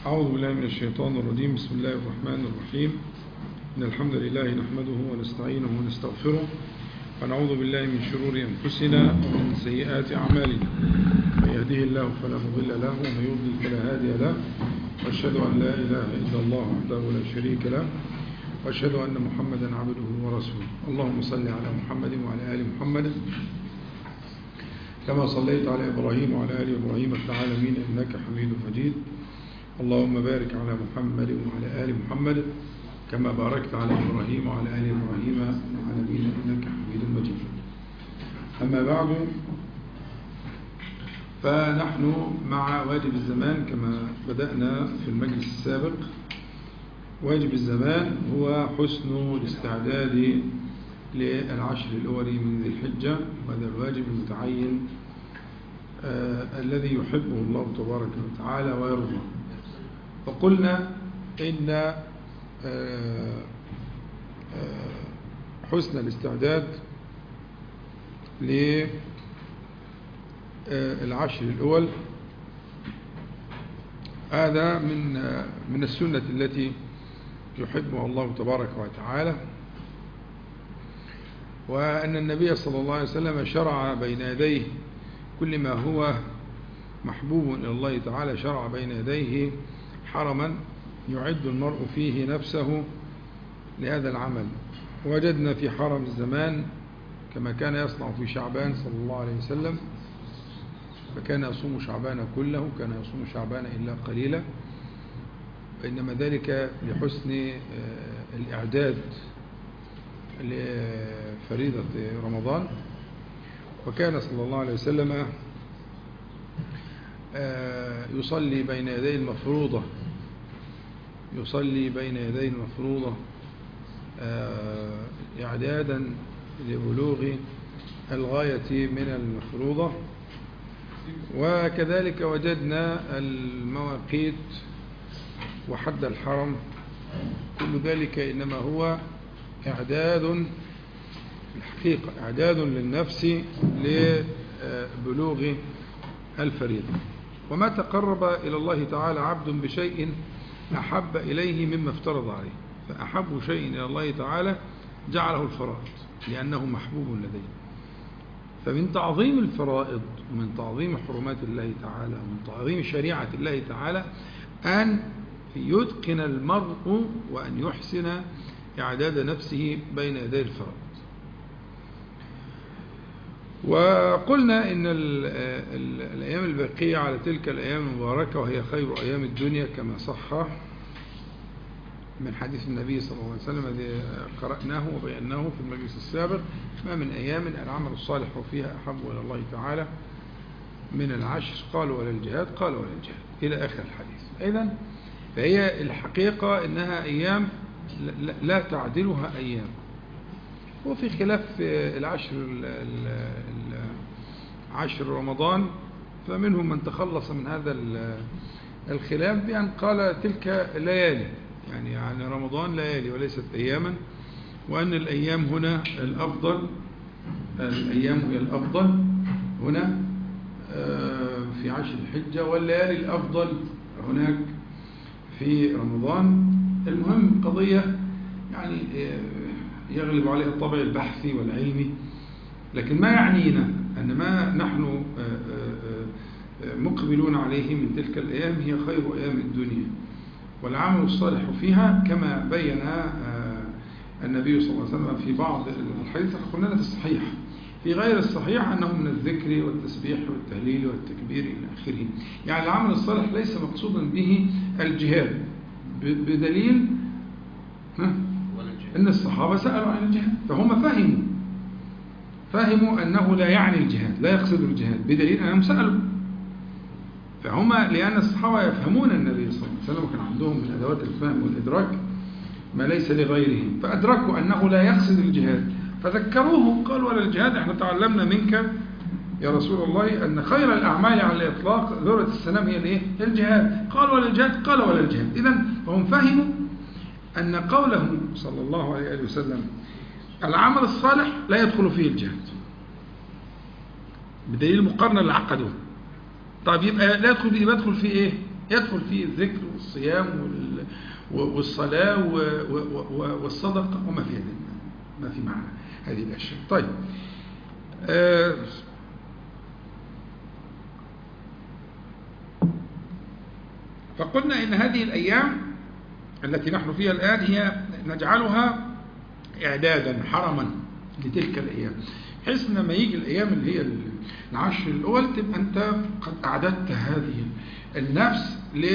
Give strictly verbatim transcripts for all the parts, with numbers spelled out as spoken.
أعوذ بالله من الشيطان الرجيم. بسم الله الرحمن الرحيم. إن الحمد لله نحمده ونستعينه ونستغفره ونعوذ بالله من شرور أنفسنا ومن سيئات أعمالنا. من يهده الله فلا مضل له ومن يضلل فلا هادي له، وأشهد أن لا إله إلا الله وحده لا شريك له، وأشهد أن محمدا عبده ورسوله. اللهم صل على محمد وعلى آل محمد كما صليت على إبراهيم وعلى آل إبراهيم في العالمين إنك حميد مجيد. اللهم بارك على محمد وعلى آل محمد كما باركت على إبراهيم وعلى آل إبراهيم في العالمين إنك حميد مجيد. أما بعد، فنحن مع واجب الزمان كما بدأنا في المجلس السابق. واجب الزمان هو حسن الاستعداد للعشر الأول من ذي الحجة، وهذا الواجب المتعين آه الذي يحبه الله تبارك وتعالى ويرضى. وقلنا إن آه آه حسن الاستعداد للعشر الأول هذا من آه من السنة التي يحبها الله تبارك وتعالى، وأن النبي صلى الله عليه وسلم شرع بين يديه كل ما هو محبوب إلى الله تعالى، شرع بين يديه حرما يعد المرء فيه نفسه لهذا العمل. وجدنا في حرم الزمان كما كان يصنع في شعبان صلى الله عليه وسلم، فكان يصوم شعبان كله، كان يصوم شعبان إلا قليلا، وإنما ذلك لحسن الإعداد لفريضة رمضان. وكان صلى الله عليه وسلم يصلي بين يدي المفروضة يصلي بين يدي المفروضة إعدادا لبلوغ الغاية من المفروضة. وكذلك وجدنا المواقيت وحد الحرم، كل ذلك إنما هو إعداد الحقيقة، إعداد للنفس لبلوغ الفريضة. وما تقرب إلى الله تعالى عبد بشيء أحب إليه مما افترض عليه، فأحب شيء إلى الله تعالى جعله الفرائض لأنه محبوب لديه. فمن تعظيم الفرائض ومن تعظيم حرمات الله تعالى ومن تعظيم شريعة الله تعالى أن يتقن المرء وأن يحسن إعداد نفسه بين يدي الفرائض. وقلنا إن ال ال الأيام الباقية على تلك الأيام المباركة وهي خير أيام الدنيا كما صح من حديث النبي صلى الله عليه وسلم الذي قرأناه وبيناه في المجلس السابق: ما من أيام العمل الصالح فيها أحب إلى الله تعالى من العشر، قالوا ولا الجهاد، قالوا ولا الجهاد، إلى آخر الحديث. إذن فهي الحقيقة إنها أيام لا تعدلها أيام. وفي خلاف العشر عشر رمضان، فمنهم من تخلص من هذا الخلاف بأن قال تلك ليالي، يعني يعني رمضان ليالي وليست أياما، وأن الأيام هنا الأفضل، الأيام هي الأفضل هنا في عشر الحجة، والليالي الأفضل هناك في رمضان. المهم قضية يعني يغلب عليها الطابع البحثي والعلمي، لكن ما يعنينا أن ما نحن مقبلون عليه من تلك الأيام هي خير أيام الدنيا، والعمل الصالح فيها كما بين النبي صلى الله عليه وسلم في بعض الحديث. قلنا في الصحيح، في غير الصحيح أنه من الذكر والتسبيح والتهليل والتكبير إلى آخره. يعني العمل الصالح ليس مقصودا به الجهاد، بدليل أن الصحابة سألوا عن الجهاد فهم فهموا فهموا أنه لا يعني الجهاد، لا يقصد الجهاد، بدليل أنهم سألوا. فهم لأن الصحابة يفهمون النبي صلى الله عليه وسلم، وكان عندهم من أدوات الفهم والإدراك ما ليس لغيرهم، فأدركوا أنه لا يقصد الجهاد فذكروه، قالوا ولا الجهاد، احنا تعلمنا منك يا رسول الله أن خير الأعمال على الإطلاق ذروة السلام هي الايه؟ الجهاد. قال ولا الجهاد، قال ولا الجهاد. إذن فهم فهموا أن قوله صلى الله عليه وسلم العمل الصالح لا يدخل فيه الجهاد، بدليل المقارنة اللي عقدوه. طيب يبقى لا يدخل، يبقى يدخل فيه ايه؟ يدخل فيه الذكر والصيام والصلاة والصدقة وما في هذه ما في معنى هذه الأشياء. طيب آه فقلنا إن هذه الأيام التي نحن فيها الآن هي نجعلها إعدادا حرما لتلك الأيام، بحيث لما يجي الأيام اللي هي العشر الأول تبقى أنت قد أعددت هذه النفس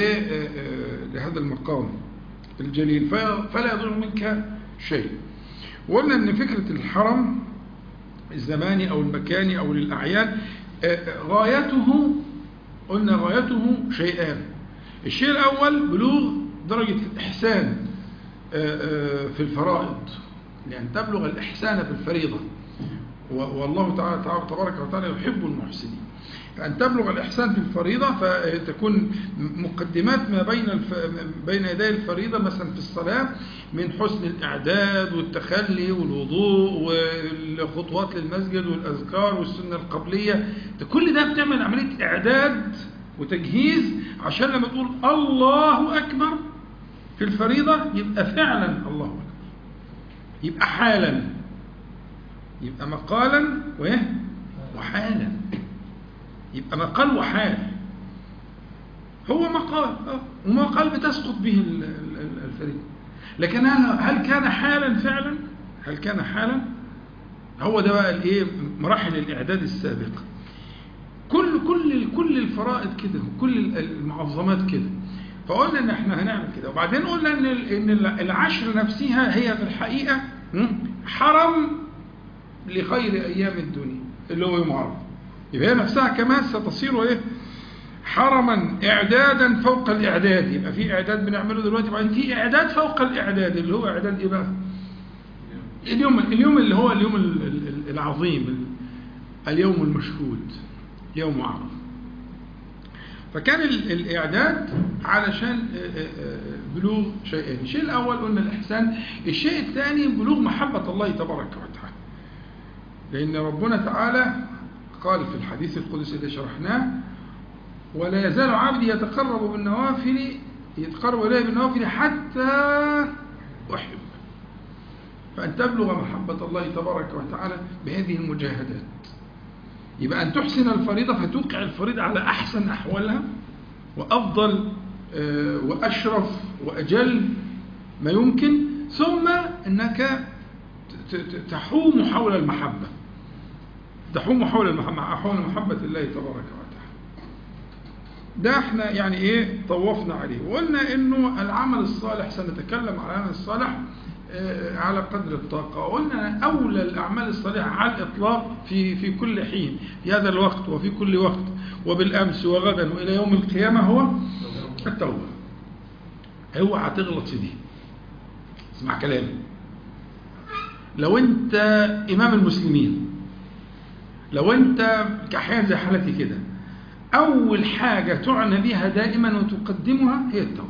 لهذا المقام الجليل فلا يضر منك شيء. وقلنا أن فكرة الحرم الزماني أو المكاني أو للأعيان غايته قلنا غايته شيئان. الشيء الأول بلوغ درجة الإحسان في الفرائض، لأن تبلغ الإحسان في الفريضة، والله تعالى تبارك وتعالى يحب المحسنين. أن تبلغ الإحسان في الفريضة فتكون مقدمات ما بين الف... بين يدي الفريضة مثلا في الصلاة من حسن الإعداد والتخلي والوضوء والخطوات للمسجد والأذكار والسنة القبلية، كل ده بتعمل عملية إعداد وتجهيز عشان لما تقول الله أكبر في الفريضة يبقى فعلا الله أكبر، يبقى حالا، يبقى مقالا وحالا، يبقى مقال وحال. هو مقال ومقال بتسقط به الفريضة، لكن هل كان حالا فعلا؟ هل كان حالا؟ هو ده بقى الايه مراحل الإعداد السابقة. كل كل كل الفرائض كده وكل المعظمات كده. فقلنا ان احنا هنعمل كده، وبعدين قلنا ان ان العشر نفسها هي في الحقيقة حرم لخير ايام الدنيا اللي هو يوم عرفة. يبقى هي نفسها كمان ستصير ايه حرما اعدادا فوق الاعداد. يبقى في اعداد بنعمله دلوقتي، بعدين في اعداد فوق الاعداد اللي هو اعداد ايه بقى؟ اليوم اليوم اللي هو اليوم العظيم، اليوم المشهود، يوم عرفة. فكان الإعداد علشان بلوغ شيئين. الشيء الأول قلنا الإحسان، الشيء الثاني بلوغ محبة الله تبارك وتعالى، لأن ربنا تعالى قال في الحديث القدسي اللي شرحناه: ولا يزال عبدي يتقرب بالنوافل يتقرب إليه بالنوافل حتى أحب. فأن تبلغ محبة الله تبارك وتعالى بهذه المجاهدات. يبقى أن تحسن الفريضة فتوقع الفريضة على أحسن أحوالها وأفضل وأشرف وأجل ما يمكن، ثم أنك تحوم حول المحبة تحوم حول المحبة حول محبة الله تبارك وتعالى. ده احنا يعني ايه طوفنا عليه، وقلنا انه العمل الصالح سنتكلم على العمل الصالح على قدر الطاقة. وقلنا أولى الأعمال الصالحة على الإطلاق في في كل حين، في هذا الوقت وفي كل وقت وبالأمس وغدا وإلى يوم القيامة هو التوبة. اوعى تغلط في دي. اسمع كلامي، لو أنت إمام المسلمين، لو أنت كأحيان زي حالتي كده، أول حاجة تعنى بها دائما وتقدمها هي التوبة.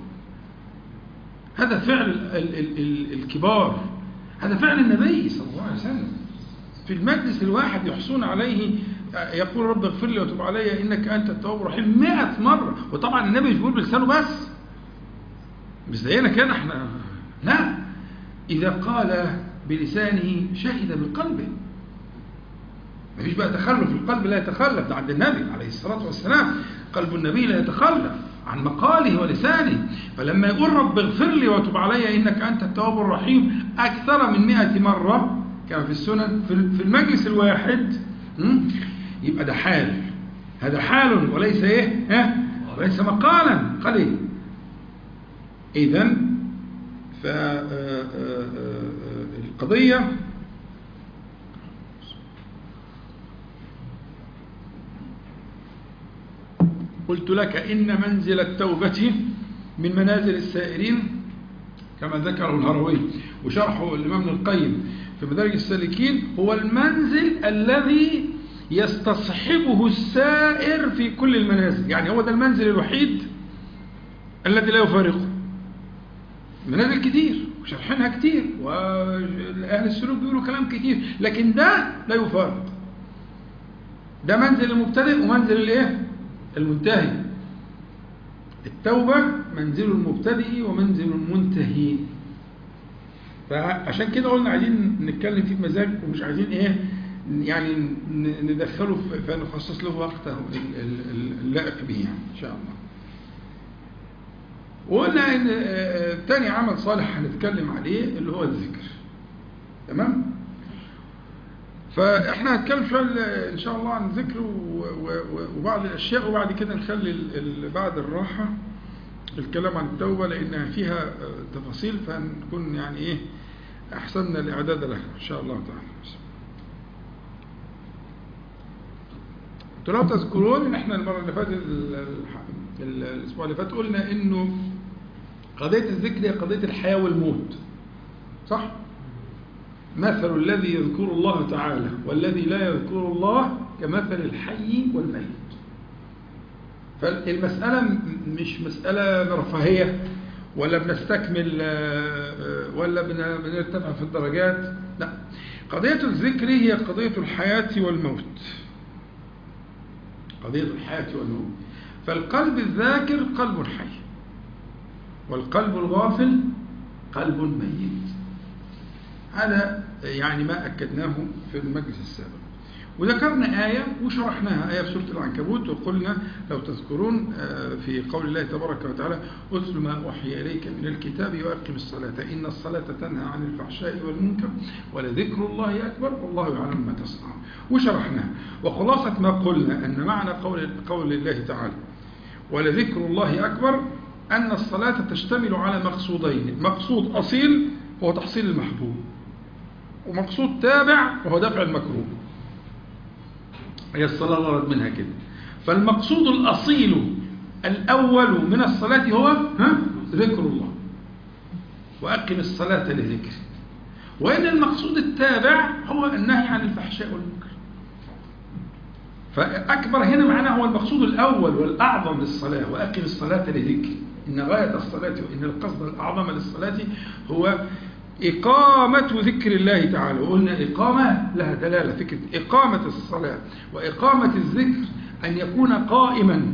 هذا فعل ال ال ال الكبار، هذا فعل النبي صلى الله عليه وسلم. في المجلس الواحد يحصون عليه يقول: رب اغفر لي وتب علي إنك أنت التواب الرحيم مئة مرة. وطبعا النبي مش بيقول بلسانه بس، مش زينا كده احنا، لا، إذا قال بلسانه شهد بقلبه. مفيش بقى تخلف، القلب لا يتخلف، ده عند النبي عليه الصلاة والسلام قلب النبي لا يتخلف عن مقاله ولسانه. فلما يقول رب اغفر لي وتب علي إنك أنت التواب الرحيم أكثر من مئة مرة كما في السنن في المجلس الواحد، يبقى ده حال، هذا حال وليس إيه ها وليس مقالا قليل. إذن فالقضية قلت لك إن منزل التوبة من منازل السائرين كما ذكره الهروي وشرحه الإمام ابن القيم في مدارج السالكين، هو المنزل الذي يستصحبه السائر في كل المنازل. يعني هو ده المنزل الوحيد الذي لا يفارقه. منازل كتير وشرحناها كتير وأهل السلوك بيقولوا كلام كتير، لكن ده لا يفارق. ده منزل المبتدئ ومنزل الايه المنتهي. التوبة منزل المبتدئ ومنزل المنتهي. فعشان كده قلنا عايزين نتكلم فيه بمزاج، ومش عايزين ايه يعني ندخله فنخصص له وقته اللائق به يعني ان شاء الله. وقلنا ان تاني عمل صالح هنتكلم عليه اللي هو الذكر. تمام؟ فاحنا هنتكلم شويه ان شاء الله عن الذكر وبعض الاشياء، وبعد كده نخلي بعد الراحه الكلام عن التوبه لانها فيها تفاصيل، فنكون يعني ايه احسننا الاعداد لها ان شاء الله تعالى. لو تذكرون ان احنا المره اللي فاتت الاسبوع اللي فات قلنا انه قضيه الذكر هي قضيه الحياه والموت، صح؟ مثل الذي يذكر الله تعالى والذي لا يذكر الله كمثل الحي والميت. فالمسألة مش مسألة رفاهية ولا بنستكمل ولا بنرتفع في الدرجات، لا، قضية الذكر هي قضية الحياة والموت، قضية الحياة والموت. فالقلب الذاكر قلب حي، والقلب الغافل قلب ميت. هذا يعني ما أكدناه في المجلس السابق، وذكرنا آية وشرحناها، آية في سورة العنكبوت، وقلنا لو تذكرون في قول الله تبارك وتعالى اتل ما أوحي إليك من الكتاب وأقم الصلاة إن الصلاة تنهى عن الفحشاء والمنكر ولذكر الله أكبر والله يعلم ما تصنعون، وشرحناها. وخلاصة ما قلنا أن معنى قول, قول الله تعالى ولذكر الله أكبر أن الصلاة تشتمل على مقصودين: مقصود أصيل هو تحصيل المحبوب، ومقصود تابع وهو دفع المكروه. هي الصلاة غرض منها كده. فالمقصود الأصيل الأول من الصلاة هو ها ذكر الله، وأقم الصلاة لذكره. وإن المقصود التابع هو النهي عن الفحشاء والمنكر. فأكبر هنا معناه هو المقصود الأول والأعظم للصلاة، وأقم الصلاة لذكره. إن غاية الصلاة وإن القصد الأعظم للصلاة هو إقامة ذكر الله تعالى. وقلنا إقامة لها دلالة، فكرة إقامة الصلاة وإقامة الذكر أن يكون قائما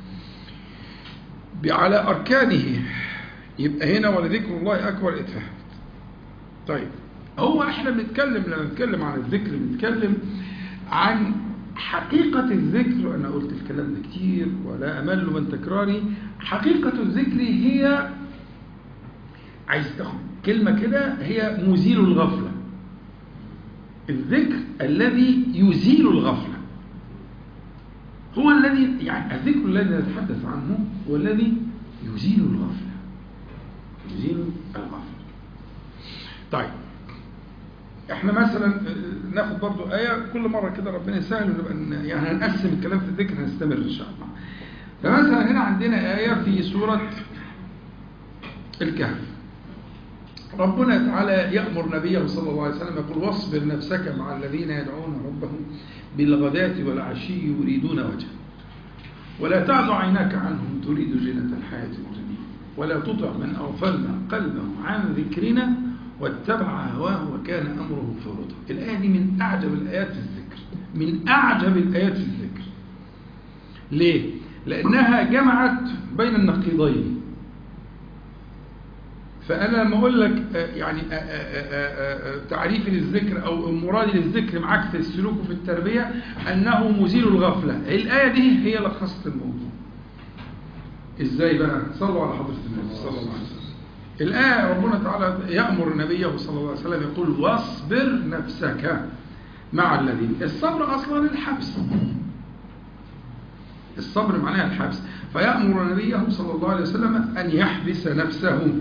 على أركانه. يبقى هنا ولذكر الله أكبر اتفهم. طيب، هو احنا بنتكلم لما نتكلم عن الذكر بنتكلم عن حقيقة الذكر. أنا قلت الكلام ده كتير ولا أمل من تكراري. حقيقة الذكر هي، عايز تاخد كلمة كده، هي مزيل الغفلة. الذكر الذي يزيل الغفلة هو الذي، يعني الذكر الذي نتحدث عنه هو الذي يزيل الغفلة، يزيل الغفلة. طيب، احنا مثلا ناخد برضو آية كل مرة كده ربنا يسهل ونبقى يعني هنقسم الكلام في الذكر، هنستمر إن شاء الله. فمثلا هنا عندنا آية في سورة الكهف، ربنا تعالى يأمر نبيه صلى الله عليه وسلم يقول واصبر نفسك مع الذين يدعون ربهم بالغداة والعشي يريدون وجهه ولا تعد عيناك عنهم تريد زينة الحياة الدنيا ولا تطع من أغفلنا قلبه عن ذكرنا واتبع هواه وكان أمره فرطا. الآية دي من أعجب الآيات في الذكر، من أعجب الآيات في الذكر. ليه؟ لأنها جمعت بين النقيضين. فأنا لما أقول لك يعني تعريفي للذكر أو مرادي للذكر معاك في السلوك وفي التربية أنه مزيل الغفلة، الآية دي هي لخصت الموضوع. إزاي بقى؟ صلوا على حضرة النبي صلى الله عليه وسلم. الآية ربنا تعالى يأمر نبيه صلى الله عليه وسلم يقول واصبر نفسك مع الذين. الصبر أصلا الحبس، الصبر معناها الحبس. فيأمر نبيه صلى الله عليه وسلم أن يحبس نفسه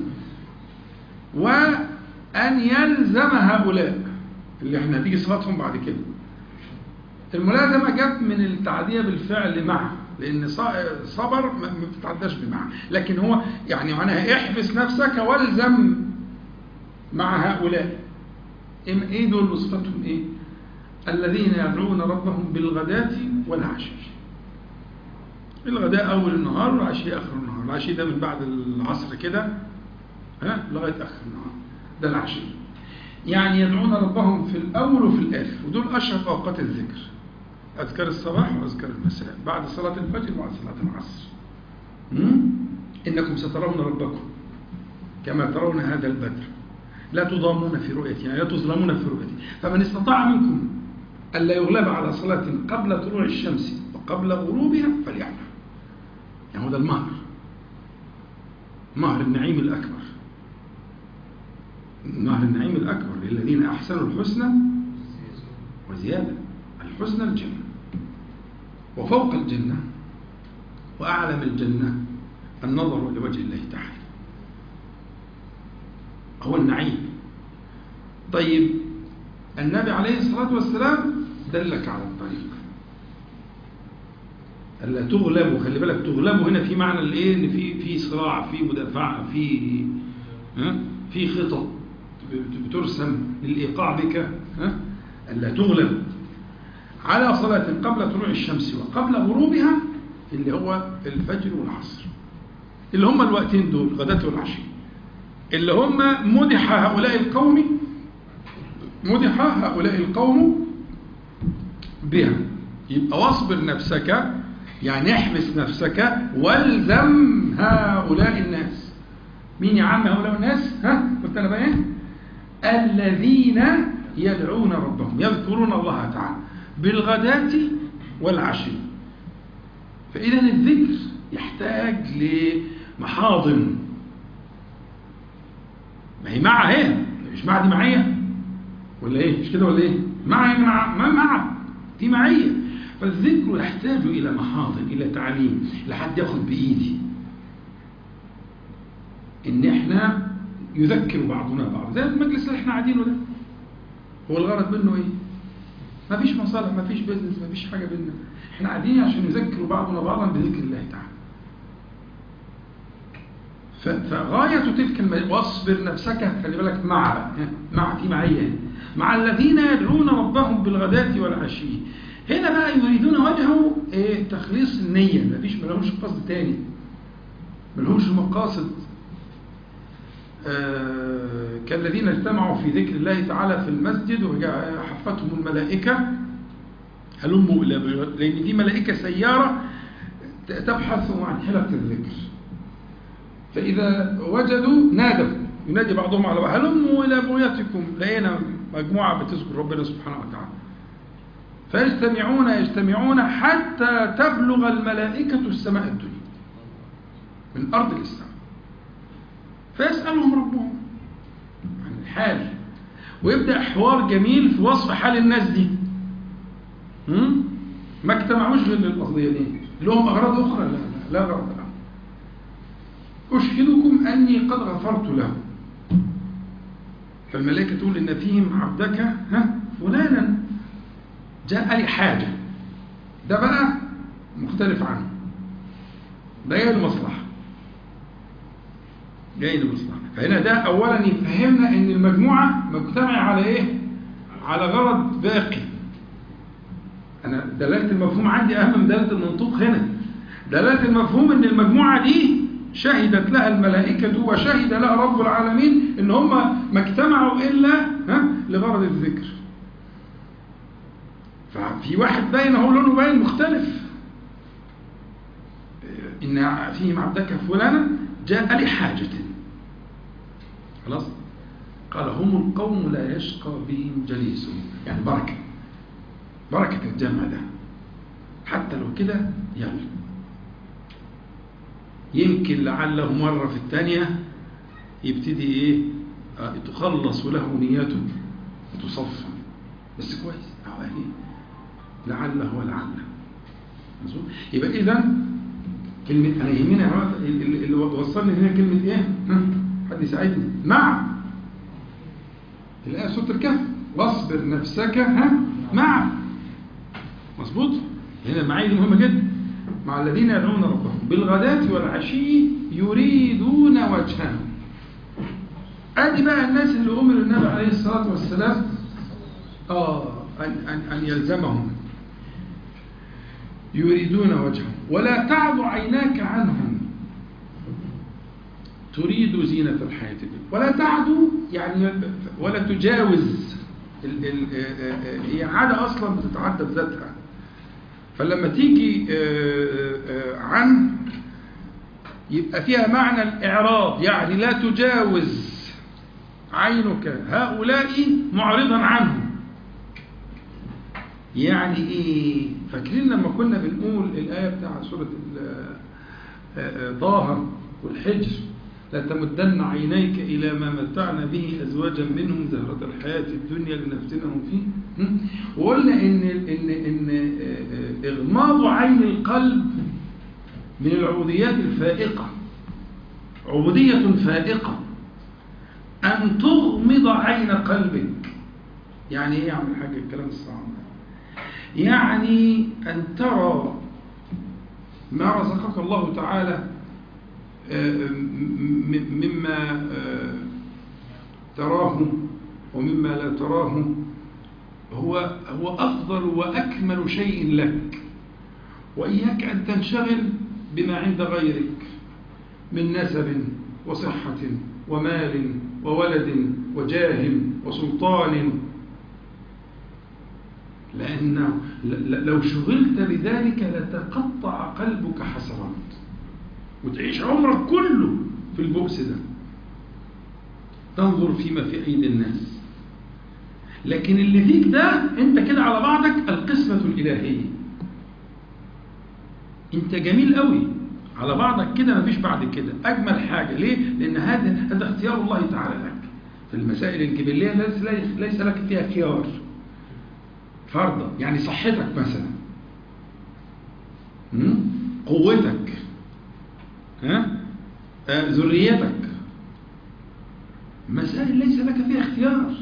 وأن يلزم هؤلاء اللي احنا هتيجي صفاتهم بعد كده. الملازمة جت من التعدية بالفعل مع، لأن صبر ما بتتعداش بمعنى، لكن هو يعني معناها احبس نفسك والزم مع هؤلاء. ايه دول وصفتهم ايه؟ الذين يدعون ربهم بالغداة والعشي. الغداء أول النهار والعشي آخر النهار. العشي ده من بعد العصر كده ها لغاية آخر النهار، ده العشي. يعني يدعون ربهم في الأول وفي الآخر، ودول أشرف أوقات الذكر: أذكار الصباح وأذكار المساء، بعد صلاة الفجر وبعد صلاة العصر. إنكم سترون ربكم كما ترون هذا البدر لا تضامون في رؤيته، يعني لا تظلمون في رؤيته. فمن استطاع منكم ألا يغلب على صلاة قبل طلوع الشمس وقبل غروبها فليعمل. يعني هذا المهر، مهر النعيم الأكبر، مهر النعيم الأكبر للذين أحسنوا الحسنى وزيادة. الحسنى الجنة، وفوق الجنة وأعلى من الجنة النظر لوجه الله تعالى، هو النعيم. طيب النبي عليه الصلاة والسلام دلك على الطريق ألا تغلبوا. خلي بالك، تغلبوا هنا في معنى الايه، ان في في صراع، في مدافعة، في ها في خطط بترسم للإيقاع بك، ها ألا تغلب على صلاة قبل طلوع الشمس وقبل غروبها، اللي هو الفجر والعصر، اللي هم الوقتين دول، غداة والعشي، اللي هم مدح هؤلاء القوم مدح هؤلاء القوم بها. يبقى واصبر نفسك، يعني احبس نفسك والزم هؤلاء الناس. مين يا عم هؤلاء الناس؟ ها قلت انا بقى ايه؟ الذين يدعون ربهم، يذكرون الله تعالى بالغداة والعشي. فإذا الذكر يحتاج لمحاضن. ما هي مع هي مش مع دي معية ولا ايه؟ مش كده ولا ايه؟ مع مع ما مع دي معية. فالذكر يحتاج إلى محاضن، إلى تعليم، لحد ياخد بإيدي إن إحنا يذكر بعضنا بعض. زي المجلس اللي إحنا قاعدينه ده، هو الغرض منه إيه؟ ما فيش مصالح، ما فيش بيزنس، ما فيش حاجة بيننا. إحنا قاعدين عشان نذكر بعضنا بعضا بذكر الله تعالى. فغاية تلك الم... واصبر نفسك، خلي بالك، مع مع في معية مع الذين يدعون ربهم بالغداة والعشي. هنا بقى يريدون وجهه إيه؟ تخليص النية، ما فيش، ما لهمش قصد تاني، ما لهمش مقاصد. آه كالذين اجتمعوا في ذكر الله تعالى في المسجد وحفتهم الملائكة هلموا إلى، لأن دي ملائكة سيارة تبحث عن حلقة الذكر، فإذا وجدوا نادوا، ينادي بعضهم على بعض هلموا إلى بغيتكم. لقينا مجموعة بتذكر ربنا سبحانه وتعالى، فيجتمعون يجتمعون حتى تبلغ الملائكة السماء الدنيا من أرض السماء، فيسألهم ربهم عن الحال، ويبدأ حوار جميل في وصف حال الناس دي. هم؟ ما اجتمعوش غير للقضية دي، لهم أغراض أخرى؟ لا لا, لا غرض لهم. أشهدكم أني قد غفرت لهم. فالملائكة تقول إن فيهم عبدك ها فلانا جاء لي حاجة، ده بقى مختلف عنه، ده جاي لمصلحة، جاي لمصلحة. فهنا ده أولا يفهمنا إن المجموعة مجتمعة على إيه؟ على غرض باقي. أنا دلالة المفهوم عندي أهم من دلالة المنطوق. هنا دلالة المفهوم إن المجموعة دي شهدت لها الملائكة وشهد لها رب العالمين إن هم ما اجتمعوا إلا ها لغرض الذكر. ففي واحد باين هو لونه باين مختلف، إن فيهم عبدك فلانا جاء لحاجة، خلاص. قال هم القوم لا يشقى بهم جليسهم، يعني بركة، بركة الجمع ده، حتى لو كده يلا يمكن لعله مرة في الثانية يبتدي إيه آه تخلص له نيته وتصفى، بس كويس أهو لعله ولعله. يبقى إذا كلمة أنا يهمنا اللي وصلني هنا كلمة إيه؟ حد يساعدني. مع الآية سورة الكهف واصبر نفسك ها مع، مظبوط. هنا المعايا دي مهمة جدا. مع الذين يدعون ربهم بالغداة والعشي يريدون وجهه. ادي بقى الناس اللي امر النبي عليه الصلاة والسلام اه ان ان ان يلزمهم، يريدون وجهه ولا تعد عيناك عنهم تريد زينة الحياة الدنيا. ولا تعد يعني ولا تجاوز، ال ال هي عادة اصلا بتتعدى بذاتها. فلما تيجي عن يبقى فيها معنى الإعراض، يعني لا تجاوز عينك هؤلاء معرضا عنهم. يعني إيه؟ فاكرين لما كنا بنقول الآية بتاع سورة طه والحجر: لا تمدن عينيك إلى ما متعنا به أزواجا منهم زهرة الحياة الدنيا لنفتنهم فيه. وقلنا إن إن إن إغماض عين القلب من العبوديات الفائقة، عبودية فائقة. أن تغمض عين قلبك يعني إيه؟ يعمل حاجة الكلام الصعب، يعني أن ترى ما رزقك الله تعالى مما تراه ومما لا تراه هو هو أفضل وأكمل شيء لك، وإياك أن تنشغل بما عند غيرك من نسب وصحة ومال وولد وجاه وسلطان، لأنه لو شغلت بذلك لتقطع قلبك حسرات وتعيش عمرك كله في البؤس ده، تنظر فيما في أيدي الناس. لكن اللي فيك ده أنت كده على بعضك القسمة الإلهية، أنت جميل قوي على بعضك كده، مفيش بعد كده أجمل حاجة. ليه؟ لأن هذا هذا اختيار الله تعالى لك في المسائل الجبلية، ليس لك فيها خيار فرضا. يعني صحتك مثلا، قوتك، ها؟ آه، ذريتك، مسائل ليس لك فيها اختيار،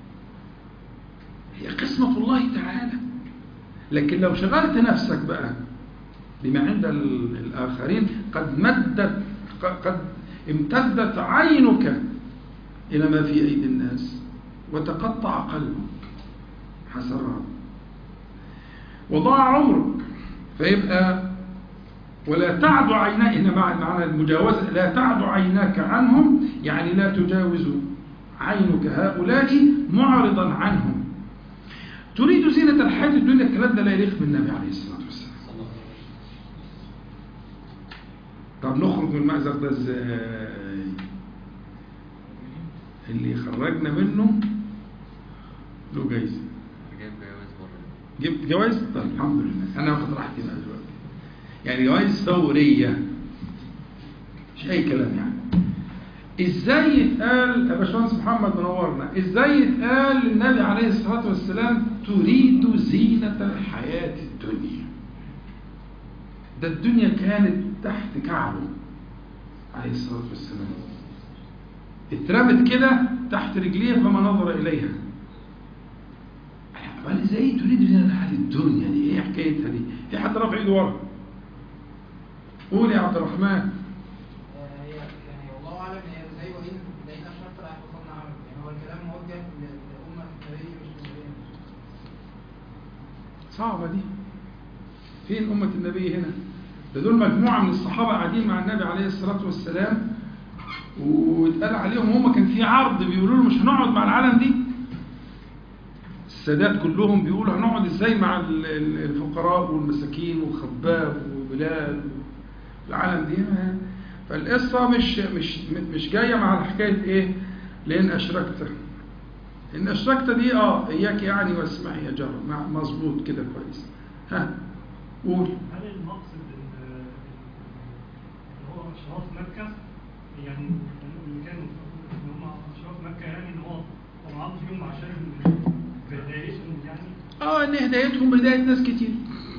هي قسمة الله تعالى. لكن لو شغلت نفسك بقى بما عند الآخرين قد مدت قد امتدت عينك إلى ما في أيدي الناس وتقطع قلبك حسرات وضاع عمرك. فيبقى ولا تعد عيناك، هنا معنى المجاوزة، لا تعد عيناك عنهم، يعني لا تجاوز عينك هؤلاء معرضا عنهم. تريد زينة الحياة الدنيا، الكلام ده لا يليق بالنبي عليه الصلاة والسلام. طب نخرج من المأزق ده ازاي؟ اللي خرجنا منه له جايزة. جبت جوائز؟ طيب الحمد لله، انا واخد راحتي بقى دلوقتي. يعني جوائز فورية، مش اي كلام. يعني ازاي يتقال يا باشمهندس محمد منورنا، ازاي يتقال للنبي عليه الصلاة والسلام تريد زينة الحياة الدنيا؟ ده الدنيا كانت تحت كعبه عليه الصلاة والسلام، اترمت كده تحت رجليه فما نظر إليها. قال ازاي تريد زينة الحياة الدنيا دي؟ ايه حكايتها دي؟ في حد رافع ايده ورا؟ قول يا عبد الرحمن. هي يعني والله اعلم هي ازاي، وان لقينا اشرف راح وصلنا عرب، يعني هو الكلام موجه للامه النبي مش للنبي. صعبه دي. فين امه النبي هنا؟ ده دول مجموعه من الصحابه قاعدين مع النبي عليه الصلاه والسلام واتقال عليهم هم كان في عرض بيقولوا له مش هنقعد مع العالم دي. السادات كلهم بيقولوا هنقعد ازاي مع الفقراء والمساكين وخباب وبلال العالم دي. فالقصة مش مش مش جاية مع حكاية ايه لان اشركت. ان اشركت دي اه اياك يعني واسمعي يا جار مظبوط كده كويس. ها قول. هل المقصد ان هو اشراف مكة، يعني اللي كانوا ان هم اشراف مكة، يعني ان هو طبعا فيهم عشان هدايتهم، يعني اه ان هدايتهم هداية ناس كتير،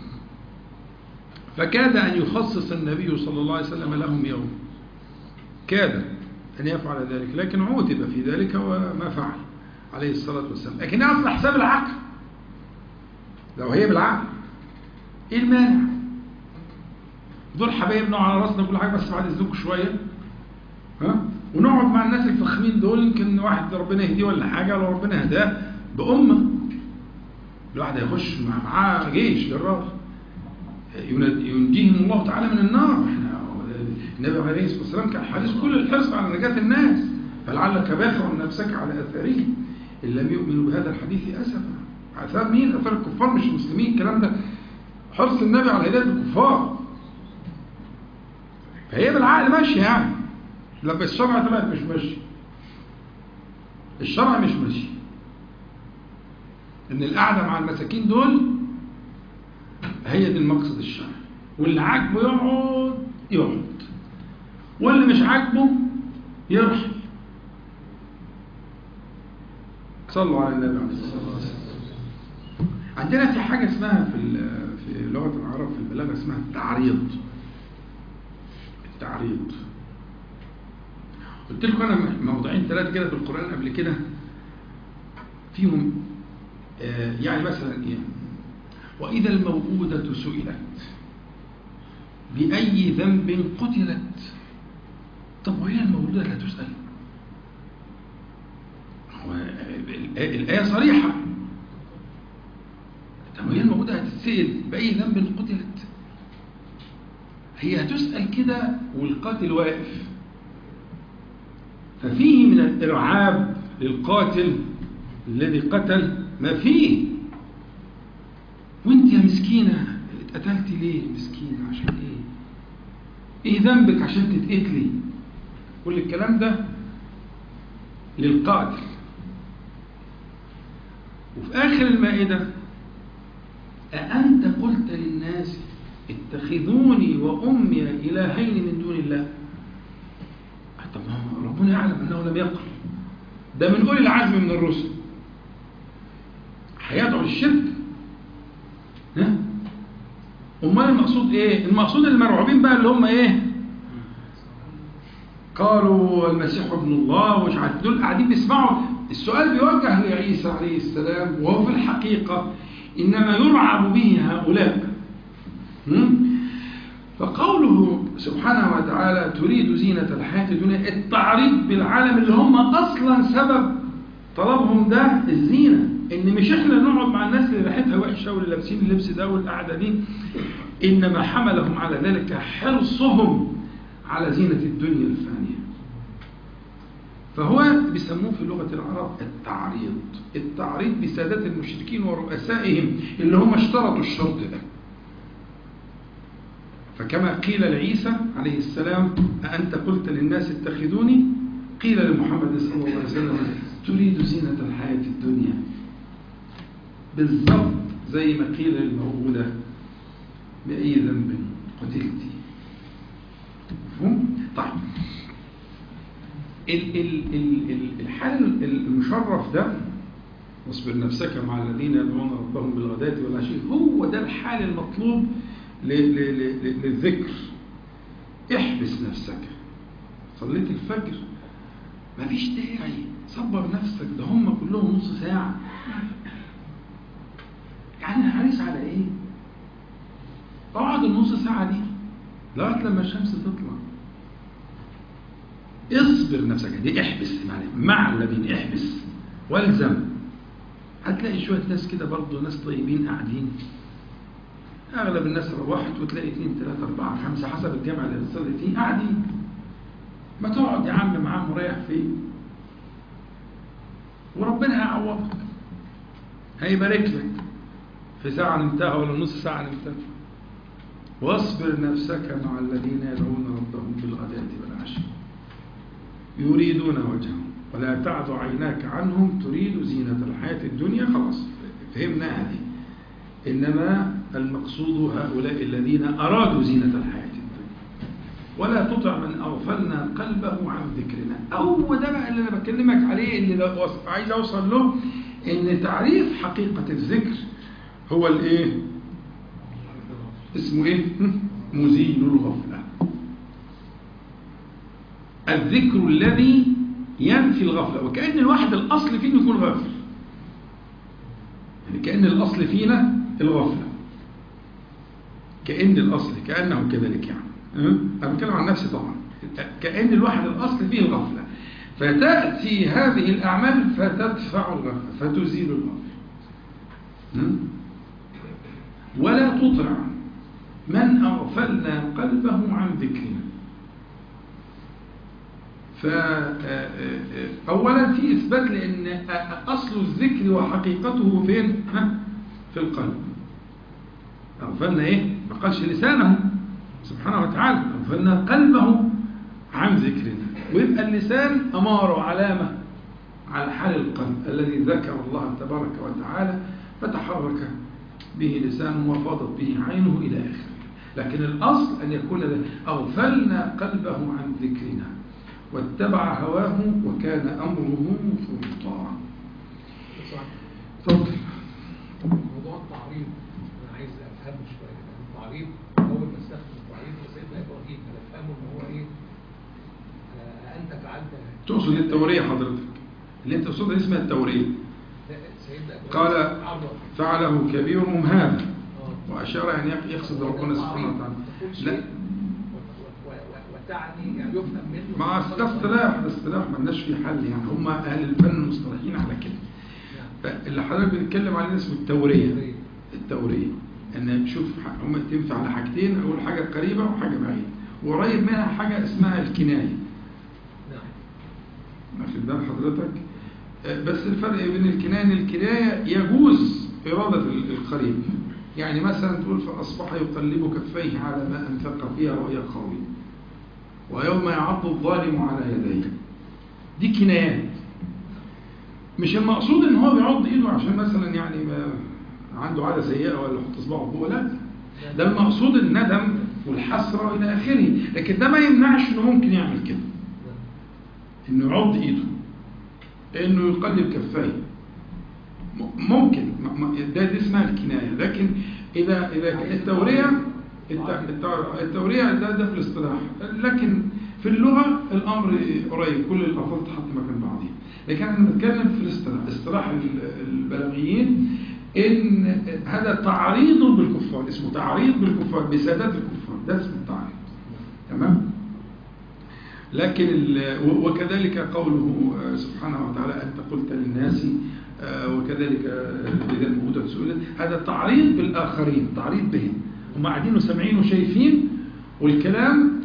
فكاد أن يخصص النبي صلى الله عليه وسلم لهم يوم، كاد أن يفعل ذلك، لكن عوتب في ذلك وما فعل عليه الصلاة والسلام. لكن أصل حساب العقل، لو هي بالعقل إيه المانع؟ دول حبايبنا على راسنا كل حاجة، بس بعد إذنكم شوية ها ونقعد مع الناس الفخمين دول، يمكن واحد ربنا يهديه ولا حاجة، لو ربنا هداه بأمة الواحد هيخش معاه جيش جرار ينجيهم الله تعالى من النار. احنا النبي عليه الصلاه والسلام كان حريص كل الحرص على نجاة الناس، فلعلك باخع نفسك على اثاره ان لم يؤمنوا بهذا الحديث اسفا. اثار مين؟ اثار الكفار مش المسلمين. الكلام ده حرص النبي على هدايه الكفار. فهي بالعقل ماشية يعني، لما الشرع طلعت مش ماشي، الشرع مش ماشي، ان القعدة مع المساكين دول هي دي المقصد الشرعي، واللي عاجبه يقعد يقعد، واللي مش عاجبه يرحل. صلوا على النبي عليه الصلاة والسلام. عندنا في حاجة اسمها في في لغة العرب في البلاغة اسمها التعريض. التعريض قلت لكم انا موضوعين ثلاثة كده في القرآن قبل كده فيهم آه يعني مثلا ايه، وإذا الموءودة سئلت بأي ذنب قتلت. طب وهي الموءودة لا تسأل؟ الآية صريحة. طب وهي الموءودة هتتسأل بأي ذنب قتلت؟ هي هتسأل كده والقاتل واقف، ففيه من الإرعاب للقاتل الذي قتل ما فيه. وانت يا مسكينة اتقتلتي ليه مسكينة؟ عشان ايه؟ ايه ذنبك عشان تتقتلي؟ كل الكلام ده للقاتل. وفي آخر المائدة أأنت قلت للناس اتخذوني وأمي إلهين من دون الله؟ طب ربنا يعلم أنه لم يقل، ده من أولي العزم من الرسل، هيدعو للشرك. ها؟ أمال المقصود إيه؟ المقصود المرعوبين بقى اللي هم إيه؟ قالوا المسيح ابن الله ومش عارف، دول قاعدين بيسمعوا السؤال بيوجه لعيسى عليه السلام، وهو في الحقيقة إنما يرعب به هؤلاء. فقوله سبحانه وتعالى تريد زينة الحياة الدنيا، التعريض بالعالم اللي هم أصلا سبب طلبهم ده الزينة، إن مش إحنا نقعد مع الناس اللي ريحتها وحشة واللي لابسين اللبس ده والقعدة دي، إنما حملهم على ذلك حرصهم على زينة الدنيا الفانية. فهو بيسموه في لغة العرب التعريض، التعريض بسادات المشركين ورؤسائهم اللي هم اشترطوا الشرط ده. فكما قيل لعيسى عليه السلام أأنت قلت للناس اتخذوني، قيل لمحمد صلى الله عليه وسلم تريد زينة الحياة الدنيا، بالضبط زي ما قيل للموءودة بأي ذنب قتلتي. مفهوم؟ طيب الحال المشرف ده، واصبر نفسك مع الذين يدعون ربهم بالغداة والعشي، هو ده الحال المطلوب للذكر. احبس نفسك، صليت الفجر مفيش داعي، صبر نفسك، ده هم كلهم نص ساعة، يعني حريص على ايه؟ اقعد النص ساعة دي لغاية لما الشمس تطلع. اصبر نفسك، دي احبس مع الذين، احبس والزم. هتلاقي شوية ناس كده برضو، ناس طيبين قاعدين، اغلب الناس روحت، وتلاقي اثنين ثلاثة أربعة خمسة حسب الجامعة اللي بتصلي فيه قاعدين. ما تقعد يا عم معاهم مريح فيه، وربنا هيعوضك، هيبارك لك في ساعة نمتها ولا نص ساعة نمتها. واصبر نفسك مع الذين يدعون ربهم بالغداة والعشي يريدون وجهه ولا تعد عيناك عنهم تريد زينة الحياة الدنيا. خلاص فهمنا هذه. إنما المقصود هؤلاء الذين أرادوا زينة الحياة الدنيا. ولا تطع من أغفلنا قلبه عن ذكرنا. أو ده بقى اللي أنا بكلمك عليه، اللي عايز أوصل له، إن تعريف حقيقة الذكر هو الإيه؟ اسمه إيه؟ مزيل الغفلة. الذكر الذي ينفي الغفلة، وكأن الواحد الأصل فيه يكون غافل، يعني كأن الأصل فينا الغفلة، كأن الأصل كأنه كذلك يعني. أنا بتكلم عن نفسي طبعا، كأن الواحد الأصل فيه الغفلة، فتأتي هذه الأعمال فتدفع الغفلة فتزيل الغفلة. ولا تطع من أغفلنا قلبه عن ذكرنا. فأولا في إثبات لأن أصل الذكر وحقيقته فين؟ في القلب. أغفلنا إيه؟ ما قالش لسانه، سبحانه وتعالى، أغفلنا قلبه عن ذكرنا. ويبقى اللسان أمارة وعلامة على حال القلب الذي ذكر الله تبارك وتعالى فتحرك به لسانه وفاضت به عينه إلى آخره. لكن الأصل أن يكون أغفلنا قلبه عن ذكرنا واتبع هواه وكان أمره فرطا. تفضل. موضوع التعريض أنا عايز أفهمه شوية. التعريض أول ما استخدم التعريض لسيدنا إبراهيم أنا أفهمه إن هو إيه؟ أنت فعلت. تقصد التورية حضرتك؟ اللي أنت تقصدها اسمها التورية. قال فعله كبيرهم هذا وأشار أن يقصد ربنا سبحانه وتعالى. لا وتعني يعني يفهم منه مع اصطلاح الاصطلاح ما لناش فيه حل، يعني هم أهل الفن المصطلحين على كده. فاللي حضرتك بنتكلم عليه اسمه التورية. التورية أن شوف هم تنفع على حاجتين، أول حاجة قريبة وحاجة بعيدة، وقريب منها حاجة اسمها الكناية. واخد بال حضرتك؟ بس الفرق بين الكناية ان الكناية يجوز إرادة القريب، يعني مثلا تقول فأصبح يقلب كفيه على ما أنفق فيها وهي خاوية ويوم يعض الظالم على يديه. دي كنايات. مش المقصود ان هو بيعض ايده عشان مثلا يعني ما عنده عادة سيئة ولا يحط اصبعه فوق، لا، ده المقصود الندم والحسرة إلى آخره. لكن ده ما يمنعش انه ممكن يعمل كده، انه يعض ايده، انه يقلب كفيه، ممكن ده, ده اسمها الكنايه. لكن اذا اذا التوريه التوريه ده ده في الاصطلاح، لكن في اللغه الامر قريب، كل الالفاظ تحط مكان بعضها. لكن احنا بنتكلم في الاصطلاح، اصطلاح البلاغيين، ان هذا تعريض بالكفار، اسمه تعريض بالكفار بسادات الكفار، ده اسمه التعريض. تمام. لكن وكذلك قوله سبحانه وتعالى أنت قلت للناس، وكذلك إذا الموءودة سئلت، هذا تعريض بالآخرين، تعريض بهم، هم قاعدين وسامعين وشايفين، والكلام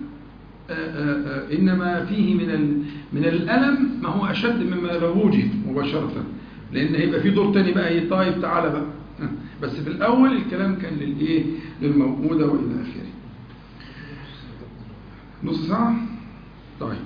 إنما فيه من من الألم ما هو أشد مما لو وجد مباشرة، لأن هيبقى في دور تاني بقى، ايه طيب تعالى بقى. بس في الأول الكلام كان للإيه؟ للموءودة وإلى آخره. نص ساعة؟ طيب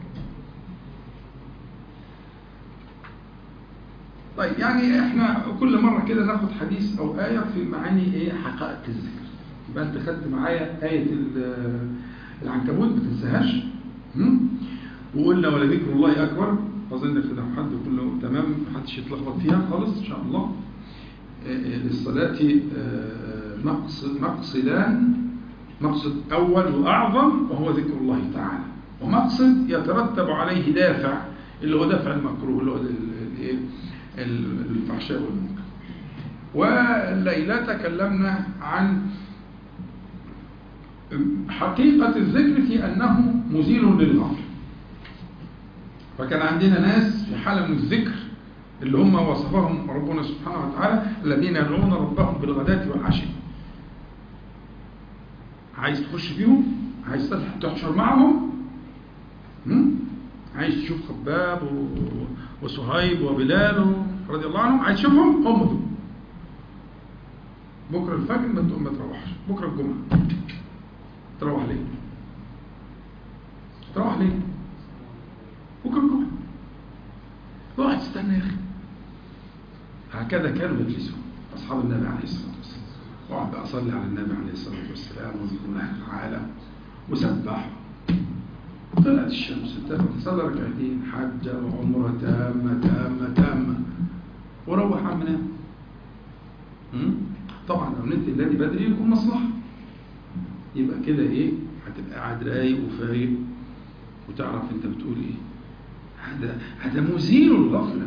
طيب يعني احنا كل مرة كده ناخد حديث او آية في معاني ايه حقائق الذكر. يبقى انت خدت معايا آية العنكبوت ما تنساهاش، وقلنا ولا ذكر الله اكبر، اظن كده حد كله تمام، محدش يتلخبط فيها خالص ان شاء الله. للصلاة مقصد مقصدان، مقصد اول واعظم وهو ذكر الله تعالى، ومقصد يترتب عليه دافع اللي هو دافع المكروه اللي هو الفحشاء والمنكر. والليلة تكلمنا عن حقيقة الذكر في أنه مزيل للغفلة. فكان عندنا ناس في حالة من الذكر اللي هم وصفهم ربنا سبحانه وتعالى الذين يدعون ربهم بالغداة والعشي. عايز تخش فيهم؟ عايز تحشر معهم؟ عايز تشوف خباب وصهيب وبلال رضي الله عنهم، عايز تشوفهم؟ هم دول. بكرة الفجر ما تقوم ما تروحش، بكرة الجمعة تروح ليه؟ تروح ليه؟ بكرة الجمعة روح تستنى يا أخي. هكذا كانوا يجلسون أصحاب النبي عليه الصلاة والسلام، وقعد بقى أصلي على النبي عليه الصلاة والسلام وذكر الله تعالى وسبحوا. طلعت الشمس صلى ركعتين، حجة وعمرة تامة تامة تامة، وروح عم نام. طبعا لو نمت الليل بدري يكون مصلحة، يبقى كده ايه، هتبقى قاعد رايق وفايق وتعرف انت بتقول ايه. هذا هذا مزيل الغفلة،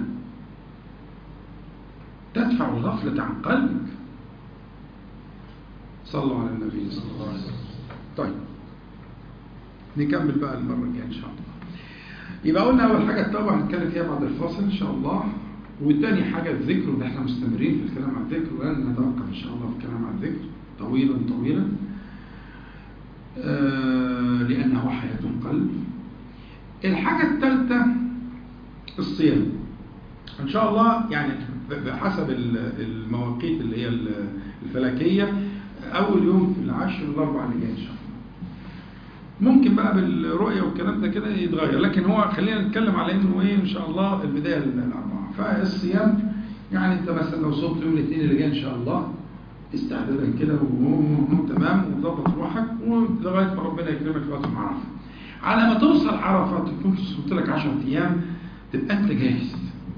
تدفع الغفلة عن قلبك. صلوا على النبي صلى الله عليه وسلم. طيب نكمل بقى المرة الجاية إن شاء الله. يبقى قلنا أول حاجة التوبة هنتكلم فيها بعد الفاصل إن شاء الله، والتاني حاجة الذكر، وده احنا مستمرين في الكلام عن الذكر ولن نتوقف إن شاء الله في الكلام عن الذكر طويلا طويلا، آه لأنه حياة القلب. الحاجة الثالثة الصيام إن شاء الله، يعني بحسب المواقيت اللي هي الفلكية أول يوم في العشر الأربع اللي جاي إن شاء الله. ممكن بقى بالرؤية والكلام ده كده يتغير، لكن هو خلينا نتكلم على انه ايه ان شاء الله البداية الأربعة. فالصيام يعني انت مثلا لو صمت يوم الاثنين اللي جاي ان شاء الله استعدادا كده وتمام وتظبط روحك ولغاية ما ربنا يكرمك في وقت عرفة. على ما توصل عرفة تكون صمت لك عشرة ايام تبقى انت جاهز،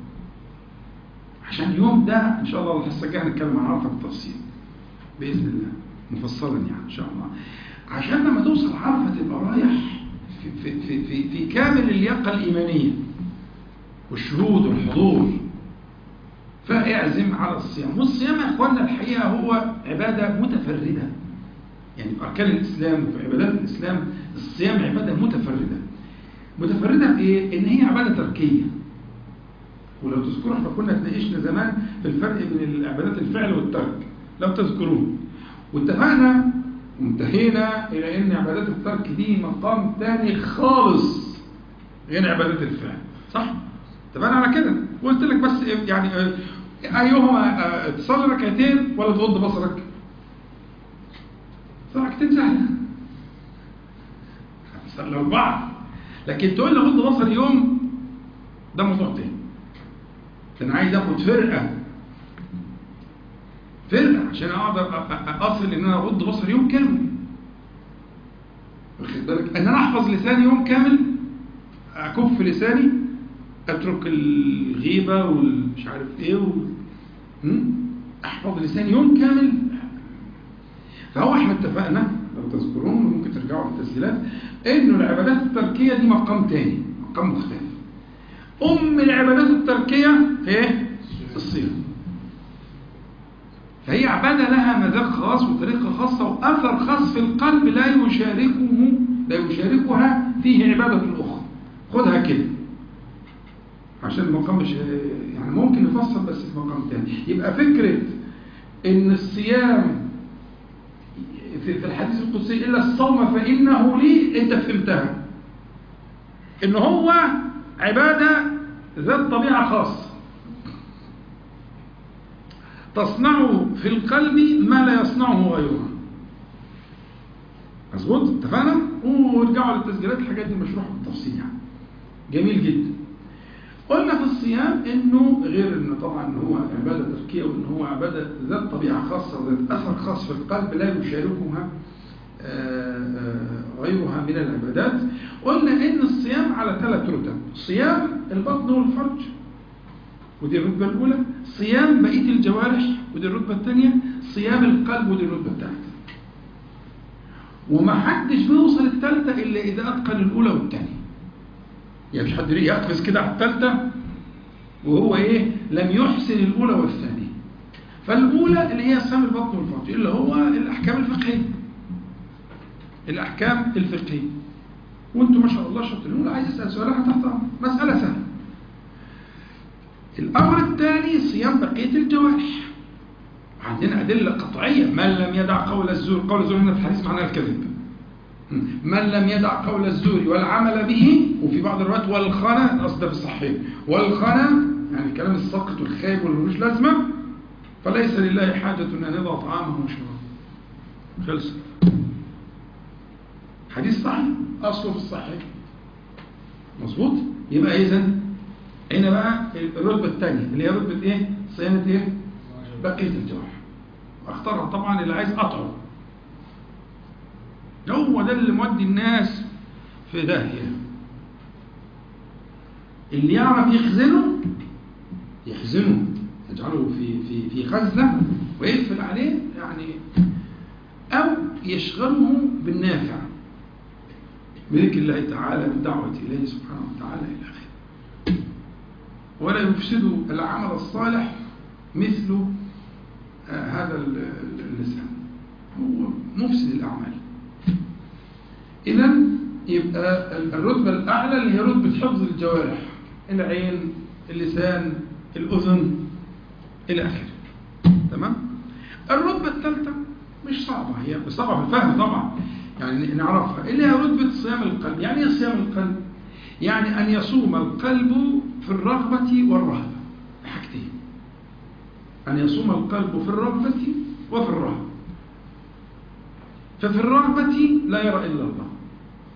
عشان اليوم ده ان شاء الله الحصة الجاية هنتكلم عن عرفة بالتفصيل بإذن الله مفصلا يعني ان شاء الله، عشان لما توصل عرفة تبقى رايح في, في, في, في, في كامل اللياقة الإيمانية والشهود والحضور. فاعزم على الصيام. والصيام يا اخواننا الحقيقة هو عبادة متفردة، يعني في أركان الإسلام وفي عبادات الإسلام الصيام عبادة متفردة. متفردة في إيه؟ إن هي عبادة تركية. ولو تذكروا احنا كنا اتناقشنا زمان في الفرق بين عبادات الفعل والترك لو تذكرون، واتفقنا وانتهينا إلى أن عبادات الترك دي مقام تاني خالص غير عبادات الفعل، صح؟ اتفقنا على كده. وقلت لك بس يعني أيهما تصلي ركعتين ولا تغض بصرك؟ تصلي ركعتين سهلة، صلي أربعة، لكن تقول لي غض بصر يوم ده موضوع تاني. أنا عايز آخد فرقة فرقة عشان أقدر أصل إن أنا أغض بصر يوم كامل. واخد بالك؟ إن أنا أحفظ لساني يوم كامل، أكف لساني، أترك الغيبة والمش عارف إيه و... أحفظ لساني يوم كامل. فهو إحنا اتفقنا لو تذكرون ممكن ترجعوا للتسجيلات إنه العبادات التركية دي مقام تاني، مقام مختلف. أم العبادات التركية هي الصيام. فهي عبادة لها مذاق خاص وطريقة خاصة وأثر خاص في القلب لا يشاركه لا يشاركها فيه عبادة أخرى. خدها كده عشان المقام مش يعني ممكن نفصل بس في مقام تاني. يبقى فكرة إن الصيام في الحديث القدسي إلا الصوم فإنه لي، أنت فهمتها إن هو عبادة ذات طبيعة خاصة تصنع في القلب ما لا يصنعه غيرها. مظبوط؟ اتفقنا؟ ورجعوا للتسجيلات الحاجات دي مشروحة بالتفصيل يعني. جميل جدا. قلنا في الصيام انه غير انه طبعا ان هو عبادة تركية وان هو عبادة ذات طبيعة خاصة وذات اثر خاص في القلب لا يشاركها غيرها من العبادات. قلنا ان الصيام على ثلاث رتب: صيام البطن والفرج ودي الرتبة الأولى، صيام بقية الجوارح ودي الرتبة الثانية، صيام القلب ودي الرتبة الثالثة. وما حدش بيوصل الثالثة إلا إذا أتقن الأولى والثانية. يعني مش حد يقفز كده على الثالثة وهو إيه لم يحسن الأولى والثانية. فالأولى اللي هي صيام البطن والفرج اللي هو الأحكام الفقهية. الأحكام الفقهية. وأنتم ما شاء الله شاطرين. عايز أسأل سؤالها تحت مسألة سهلة. الأمر الثاني صيام بقية الجوارح. عندنا أدلة قطعية: من لم يدع قول الزور، قول الزور هنا في الحديث معناه الكذب، من لم يدع قول الزور والعمل به، وفي بعض الروايات والخنا، الأصل ده في الصحيح، والخنا يعني الكلام الساقط والخايب واللي ملوش لازمة، فليس لله حاجة أن يضع طعامه وشرابه. خلص. حديث صحيح أصله في الصحيح. مظبوط؟ يبقى إذن هنا بقى الرتبة الثانية اللي هي رتبة ايه؟ صيانة ايه؟ بقية الجوارح. واختارها طبعا اللي عايز قطعه. هو ده اللي مودي الناس في داهية. اللي يعرف يخزنه يخزنه يجعله في في في خزنة ويقفل عليه يعني، أو يشغله بالنافع بذكر الله تعالى بالدعوة إليه سبحانه وتعالى إلى آخره. ولا يفسد العمل الصالح مثل آه هذا اللسان، هو مفسد الأعمال. إذن يبقى الرتبة الأعلى اللي هي رتبة حفظ الجوارح: العين، اللسان، الأذن إلى آخره. تمام؟ الرتبة الثالثة مش صعبة، هي صعبة في الفهم طبعا يعني نعرفها، اللي هي رتبة صيام القلب. يعني ايه صيام القلب؟ يعني أن يصوم القلب في الرغبة والرهبة. حاجتين: أن يصوم القلب في الرغبة وفي الرهبة. ففي الرغبة لا يرى إلا الله،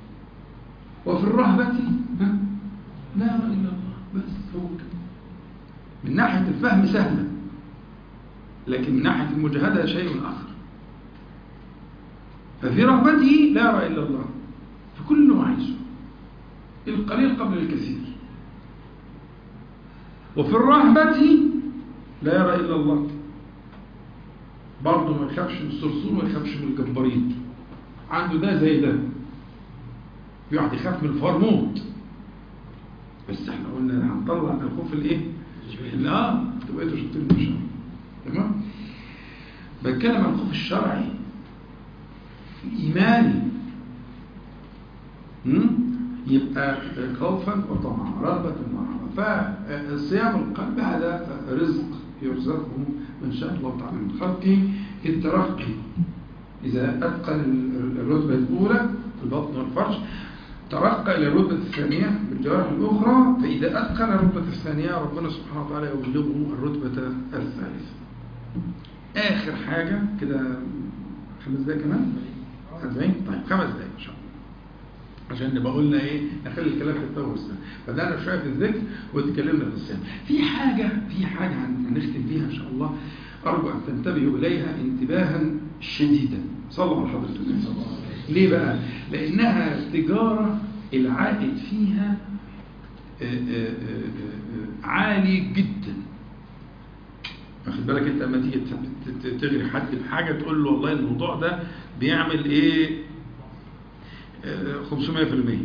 وفي الرهبة ها لا إله إلا الله. بس هو كده. من ناحية الفهم سهلة، لكن من ناحية المجاهدة شيء آخر. ففي رهبته لا إله إلا الله في كل ما عايزه، القليل قبل الكثير. وفي الرهبة لا يرى إلا الله، برضه ما يخافش من الصرصور وما يخافش من الجبارين، عنده ده زي ده. يقعد يخاف من الفار موت، بس احنا قلنا هنطلع من الخوف الايه؟ لا تبقى انتوا شاطرين ان شاء الله. تمام؟ بتكلم عن الخوف الشرعي الايماني. يبقى خوفا وطمعا، رغبة ورهبة. فالصيام القلب هذا رزق يرزقه من شاء الله تعالى من خلقه. الترقي إذا أتقن الرتبة الأولى في البطن والفرج ترقى إلى الرتبة الثانية بالجوارح الأخرى، فإذا أتقن الرتبة الثانية ربنا سبحانه وتعالى يبلغه الرتبة الثالثة. آخر حاجة كده، خمس دقايق كمان؟ أربعين؟ طيب خمس دقايق إن شاء الله، عشان نبقى قلنا ايه، نخلي الكلام في التوبه والصيام. بدانا شويه في الذكر واتكلمنا في الصيام. في حاجه في حاجه هنختم بيها ان شاء الله، ارجو ان تنتبهوا اليها انتباها شديدا. صلوا على حضره النبي. ليه بقى؟ لانها تجاره العائد فيها عالي جدا. واخد بالك انت لما تيجي تغري حد بحاجه تقول له والله الموضوع ده بيعمل ايه خمسمائة في المئة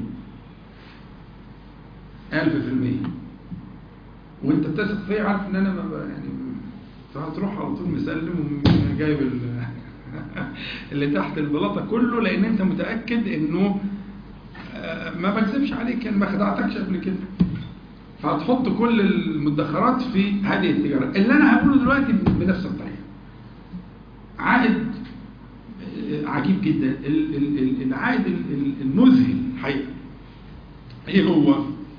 ألف في المئة، وانت بتثق فيه، عارف ان انا ما يعني هتروح على طول مسلم وجايب اللي تحت البلاطه كله، لان انت متاكد انه ما بكذبش عليك، انا ما خدعتكش قبل كده. فهتحط كل المدخرات في هذه التجاره. اللي انا هقوله دلوقتي بنفس الطريقه عائد عجيب جدا، العائد المذهل الحقيقه. ايه هو؟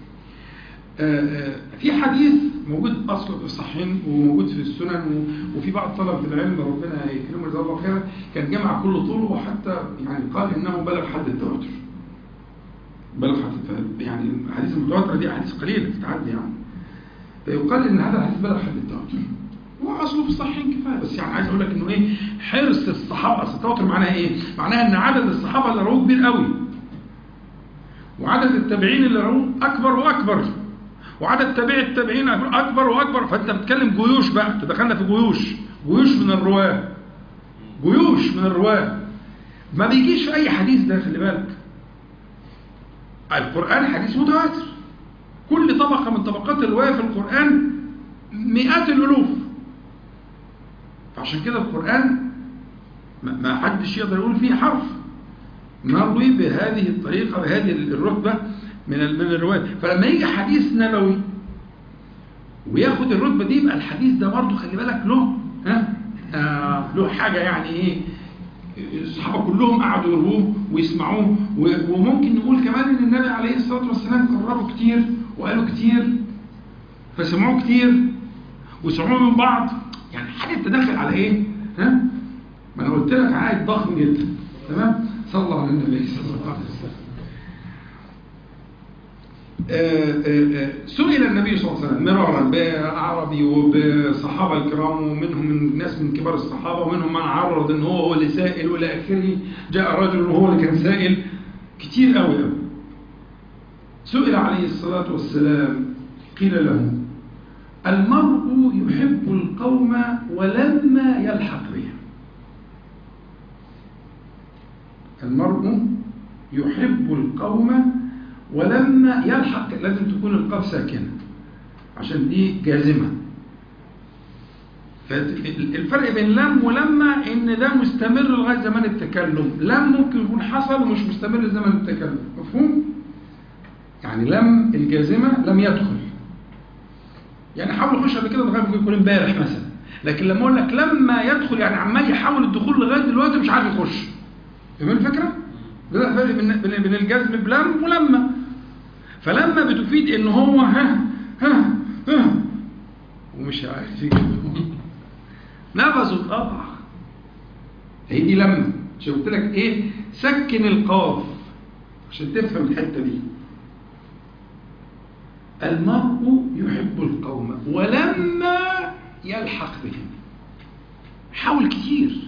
في حديث موجود اصلا في الصحيحين وموجود في السنن، وفي بعض طلبه العلم ربنا يكرمه جزاه الله خيرا كان جمع كل طوله، وحتى يعني قال انه بلغ حد التواتر. بلغ حد يعني الحديث المتواتر دي احاديث قليله تتعدى يعني، فيقال ان هذا الحديث بلغ حد التواتر، واصله في الصحيحين كفايه. بس يعني عايز اقول لك انه ايه، حرص الصحابه. اصل التواتر معناها ايه؟ معناها ان عدد الصحابه اللي رووه كبير قوي، وعدد التابعين اللي رووه اكبر واكبر، وعدد تابعي التابعين اكبر واكبر. فانت بتتكلم جيوش بقى، تدخلنا في جيوش جيوش من الرواه، جيوش من الرواه. ما بيجيش في اي حديث ده، خلي بالك. القران حديث متواتر، كل طبقه من طبقات الروايه في القران مئات الالوف. فعشان كده القرآن ما حدش يقدر يقول فيه حرف مروي بهذه الطريقة بهذه الرتبة من من الرواية. فلما يجي حديث نبوي وياخد الرتبة دي، يبقى الحديث ده برضه خلي بالك له ها آه له حاجة يعني ايه، الصحابة كلهم قعدوا يروه ويسمعوه. وممكن نقول كمان ان النبي عليه الصلاة والسلام كرروا كتير وقالوا كتير فسمعوه كتير وسمعوه من بعض. يعني حاجة تدخل على ايه؟ ها؟ ما انا قلت لك عائد ضخم جدا. تمام؟ صلى الله على النبي صلى الله عليه وسلم. سئل النبي صلى الله عليه وسلم مرارا بأعرابي وبصحابة الكرام، ومنهم من ناس من كبار الصحابة، ومنهم من عرض ان هو هو اللي سائل والى اخره. جاء رجل وهو اللي كان سائل كتير قوي قوي. سئل عليه الصلاة والسلام قيل له: المرء يحب القوم ولما يلحق بهم. المرء يحب القوم ولما يلحق، لازم تكون القاف ساكنة عشان دي جازمة. فالفرق بين لم ولما ان ده مستمر لغاية زمان التكلم، لم ممكن يكون حصل ومش مستمر لزمن التكلم. مفهوم؟ يعني لم الجازمة لم يدخل، يعني حاول يخش قبل كده لغايه ممكن يكون امبارح مثلا. لكن لما اقول لك لما يدخل يعني عمال يحاول الدخول لغايه دلوقتي مش عارف يخش. فاهم الفكره؟ ده فرق بين بين الجزم بلم ولما. فلما بتفيد ان هو ها ها ها ومش عارف يجيب نفسه اتقطع. هي دي لما. مش قلت لك ايه؟ سكن القاف عشان تفهم الحتة دي. المرء يحب القوم ولما يلحق بهم، حاول كتير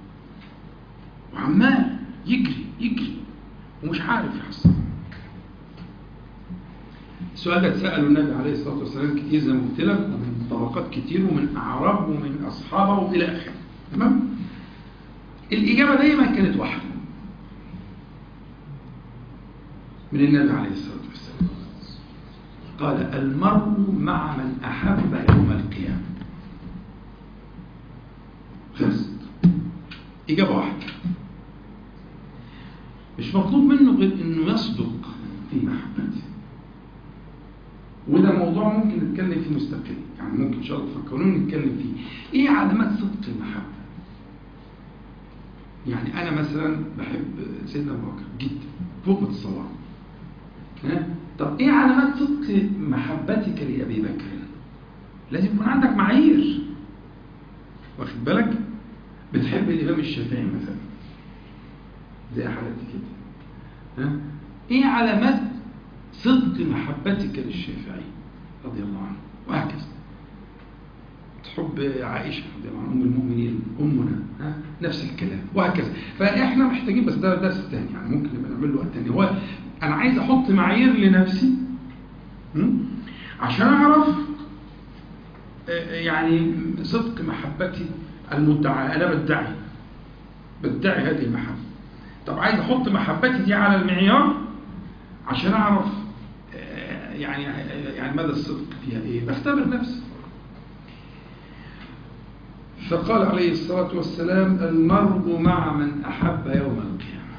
وعمال يجري يجري ومش عارف يحصل. السؤال ده اتسأله النبي عليه الصلاة والسلام كتير زي ما قلت لك، ومن طبقات كتير ومن أعراب ومن أصحابه وإلى آخره. تمام؟ الإجابة دايما كانت واحدة من النبي عليه الصلاة والسلام، قال المرء مع من أحب يوم القيامة. خلصت، إجابة واحدة. مش مطلوب منه غير إنه يصدق في محبته، وده موضوع ممكن نتكلم فيه مستقل، يعني ممكن إن شاء الله تفكرون نتكلم فيه. إيه علامات صدق المحبة؟ يعني أنا مثلا بحب سيدنا أبو بكر جدا فوق ما تتصور. طب إيه علامات صدق محبتك لأبي بكر؟ لازم يكون عندك معايير، واخد بالك؟ بتحب الإمام الشافعي مثلا زي حالتي كده، ها؟ إيه علامات صدق محبتك للشافعي رضي الله عنه؟ وهكذا. تحب عائشة رضي الله عنها أم المؤمنين أمنا، ها؟ نفس الكلام وهكذا. فإحنا محتاجين، بس ده درس تاني يعني ممكن نبقى نعمل له وقت تاني. هو أنا عايز أحط معايير لنفسي عشان أعرف يعني صدق محبتي المدعى. أنا بدعي بدعي هذه المحبة. طب عايز أحط محبتي دي على المعيار عشان أعرف يعني يعني مدى الصدق فيها إيه. بختبر نفسي. فقال عليه الصلاة والسلام المرء مع من أحب يوم القيامة.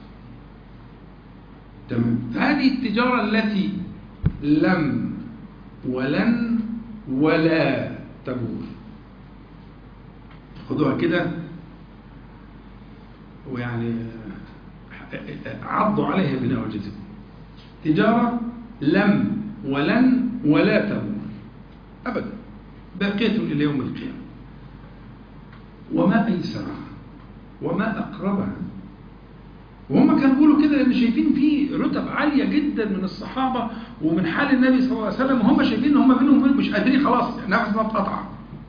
تمام. فهذه التجارة التي لم ولن ولا تبور، خذوها كده ويعني عضوا عليها بنواجذكم. تجارة لم ولن ولا تبور أبدا، باقية إلى يوم القيامة. وما أيسرها وما أقربها. وهم كانوا بيقولوا كده لأن شايفين فيه رتب عالية جدا من الصحابة ومن حال النبي صلى الله عليه وسلم، وهم شايفين ان هم منهم مش قادرين خلاص، نفسنا اتقطع،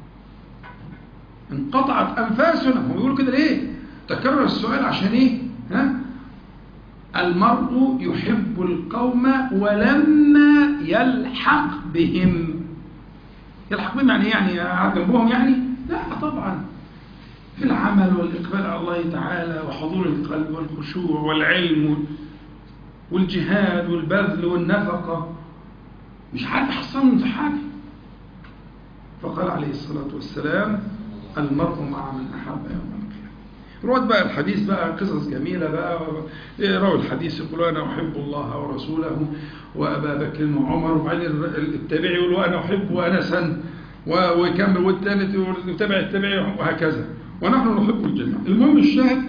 انقطعت أنفاسنا. هم بيقولوا كده ليه؟ تكرر السؤال عشان ايه؟ ها؟ المرء يحب القوم ولما يلحق بهم. يلحق بهم يعني يعني قاعد جنبهم يعني؟ لا طبعا، في العمل والإقبال على الله تعالى وحضور القلب والخشوع والعلم والجهاد والبذل والنفقة، مش عارف يحصلهم في حاجة. فقال عليه الصلاة والسلام المرء مع من أحب يوم القيامة. روت بقى الحديث بقى قصص جميلة بقى، روى الحديث يقول أنا أحب الله ورسوله وأبا بكر وعمر، وبعدين التابعي يقول أنا أحب أنسا، ويكمل والثالث يتابع التابعي وهكذا، ونحن نحب الجميع. المهم الشاهد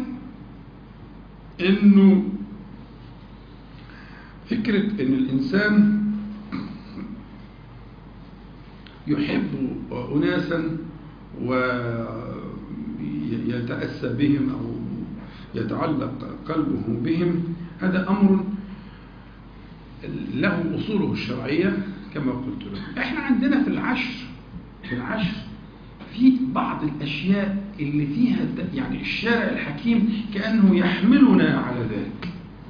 إنه فكرة إن الإنسان يحب أناسا ويتأسى بهم أو يتعلق قلبه بهم، هذا أمر له أصوله الشرعية كما قلت لكم. إحنا عندنا في العشر في العشر في بعض الأشياء اللي فيها يعني الشارع الحكيم كأنه يحملنا على ذلك،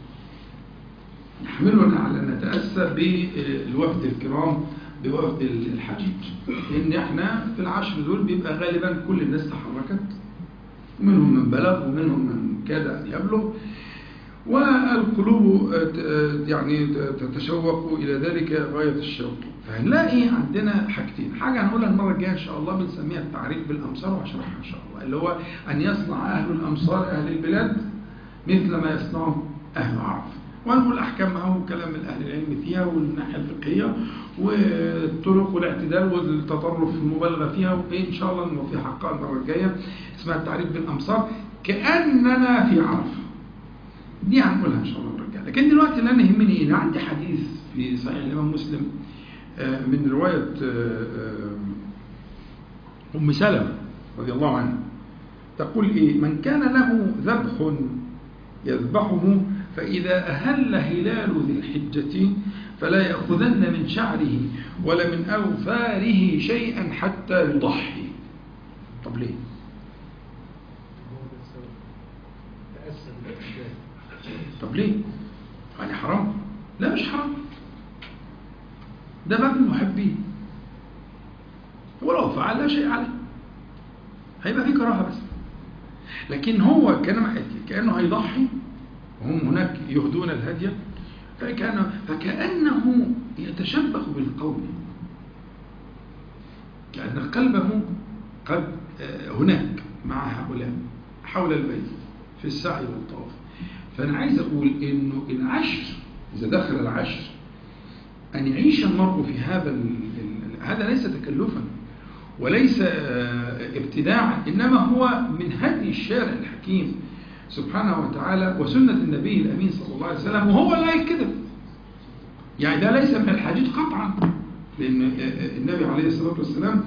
يحملنا على أن نتأسى بالوفد الكرام بوفد الحجيج. لأن احنا في العشر دول بيبقى غالبا كل الناس تحركت، ومنهم من بلغ ومنهم من كاد أن يبلغ، والقلوب يعني تتشوق إلى ذلك غاية الشوق. فهنلاقي عندنا حاجتين، حاجة هنقولها المرة الجاية إن شاء الله بنسميها التعريف بالأمصار وهشرحها إن شاء الله، اللي هو أن يصنع أهل الأمصار أهل البلاد مثل ما يصنعه أهل عرف، ونقول أحكامها وكلام الأهل العلم فيها والناحية الفقهية والطرق والاعتدال والتطرف المبالغة فيها، وإيه إن شاء الله إنه في حقها المرة الجاية اسمها التعريف بالأمصار كأننا في عرف. دي هنقولها إن شاء الله المرة الجاية. لكن دلوقتي اللي أنا يهمني إن عندي حديث في صحيح الإمام مسلم من رواية أم سلمة رضي الله عنها، تقول إيه؟ من كان له ذبح يذبحه فإذا أهل هلال ذي الحجة فلا يأخذن من شعره ولا من أوفاره شيئا حتى يضحي. طب ليه؟ طب ليه؟ يعني حرام؟ لا مش حرام، ده باب المحبين، ولو فعل لا شيء عليه، هيبقى فيه كراهة بس. لكن هو كأنه هيضحي وهم هناك يهدون الهدي، فكأنه, فكأنه يتشبه بالقوم، كأن قلبه قد هناك مع هؤلاء حول البيت في السعي والطواف. فأنا عايز أقول إنه العشر إذا دخل العشر أن يعيش المرء في هذا ال ال هذا ليس تكلفا وليس ابتداعا، إنما هو من هدي الشارع الحكيم سبحانه وتعالى وسنة النبي الأمين صلى الله عليه وسلم، وهو لا يكذب. يعني ده ليس من الحديث قطعا، لأن النبي عليه الصلاة والسلام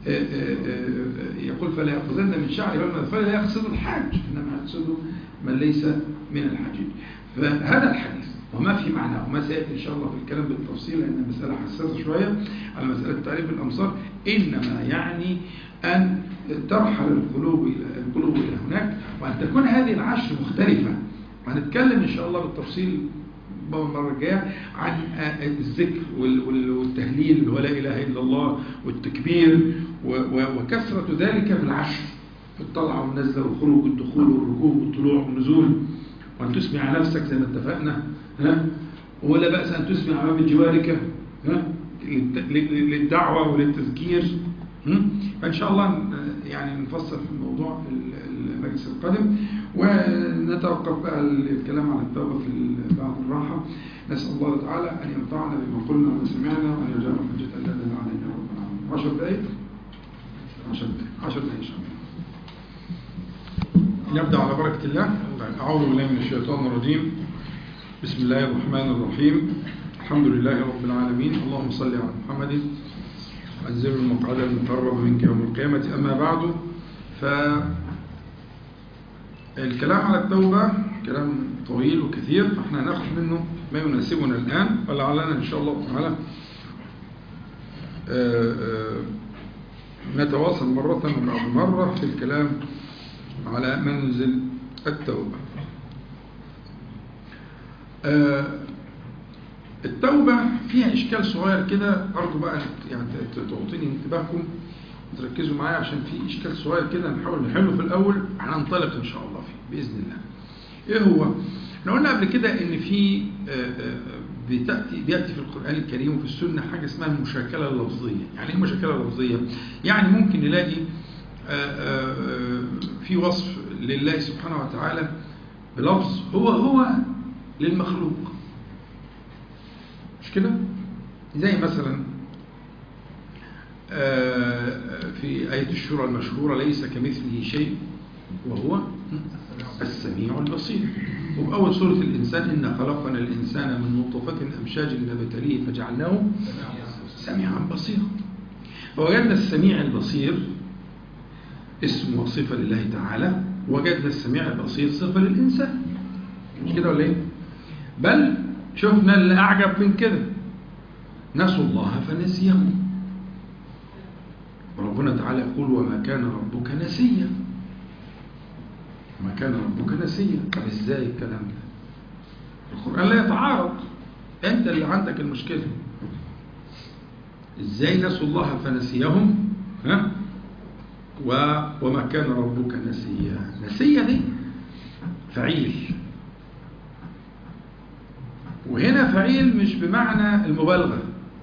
يقول فلا يأخذن من شعره ولا فلا يقصد الحاج، إنما يقصد من ليس من الحاج. فهذا الحديث وما في معناه وما سيأتي إن شاء الله في الكلام بالتفصيل، لأن المسألة حساسة شوية على مسألة تعريف الأمصار، إنما يعني أن ترحل القلوب إلى القلوب إلى هناك، وأن تكون هذه العشر مختلفة. وهنتكلم إن شاء الله بالتفصيل المرة الجاية عن الذكر والتهليل ولا إله إلا الله والتكبير وكثرة ذلك في العشر، في الطلعة والنزلة والخروج والدخول والركوب والطلوع والنزول، وأن تسمع نفسك زي ما اتفقنا، ها؟ ولا بأس أن تسمع أمام جوارك، ها؟ للدعوة وللتذكير. فإن شاء الله يعني نفصل في الموضوع المجلس القادم، ونتوقف بقى الكلام عن التوبة في بعض الراحة. نسأل الله تعالى أن ينفعنا بما قلنا وسمعنا وأن يجعل حجة لنا علينا رب العالمين. عشر دقائق عشر دقائق عشر دقائق إن شاء الله. نبدأ على بركة الله. أعوذ بالله من الشيطان الرجيم. بسم الله الرحمن الرحيم. الحمد لله رب العالمين. اللهم صل على محمد أنزل المقعد المقرب منك يوم القيامة. أما بعد، فالكلام على التوبة كلام طويل وكثير، فإحنا نأخذ منه ما يناسبنا الآن، ولعلنا إن شاء الله تعالى نتواصل مرة وبعد مرة في الكلام على منزل التوبة. التوبة فيها إشكال صغير كده، أرجو بقى يعني تعطيني انتباهكم وتركزوا معايا، عشان في إشكال صغير كده نحاول نحله في الأول، هننطلق إن شاء الله فيه بإذن الله. إيه هو؟ احنا قلنا قبل كده إن في بتأتي بيأتي في القرآن الكريم وفي السنة حاجة اسمها المشاكلة اللفظية. يعني إيه المشاكلة اللفظية؟ يعني ممكن نلاقي في وصف لله سبحانه وتعالى بلفظ هو هو للمخلوق، مش كده؟ زي مثلا في آية الشورى المشهورة ليس كمثله شيء وهو السميع البصير. وبأول سورة الإنسان إن خلقنا الإنسان من نطفة أمشاج نبتليه فجعلناه سميعا بصيرا. فوجدنا السميع البصير اسم وصفة لله تعالى، وجدنا السميع البصير صفة للإنسان، مش كده ولا إيه؟ بل شفنا اللي أعجب من كده، نسوا الله فنسيهم. ربنا تعالى يقول وما كان ربك نسيا، وما كان ربك نسيا. طب إزاي الكلام ده؟ القرآن لا يتعارض، أنت اللي عندك المشكلة. إزاي نسوا الله فنسيهم؟ ها؟ وما كان ربك نسيا. نسيا دي فعيل، وهنا فعيل مش بمعنى المبالغة،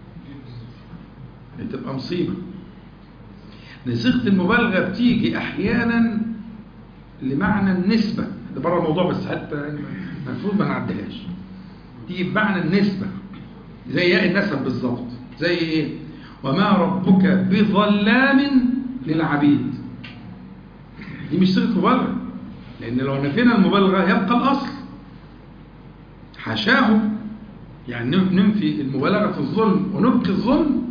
تبقى مصيبة. صيغة المبالغة بتيجي أحيانا لمعنى النسبة، ده بره الموضوع بس حتى المفروض ما نعديهاش. تيجي بمعنى النسبة زي ياء النسب بالظبط. زي ايه؟ وما ربك بظلام للعبيد. دي مش صيغة مبالغة، لأن لو نفينا المبالغة يبقى الأصل حاشاه. يعني ننفي المبالغة في الظلم ونبقي الظلم.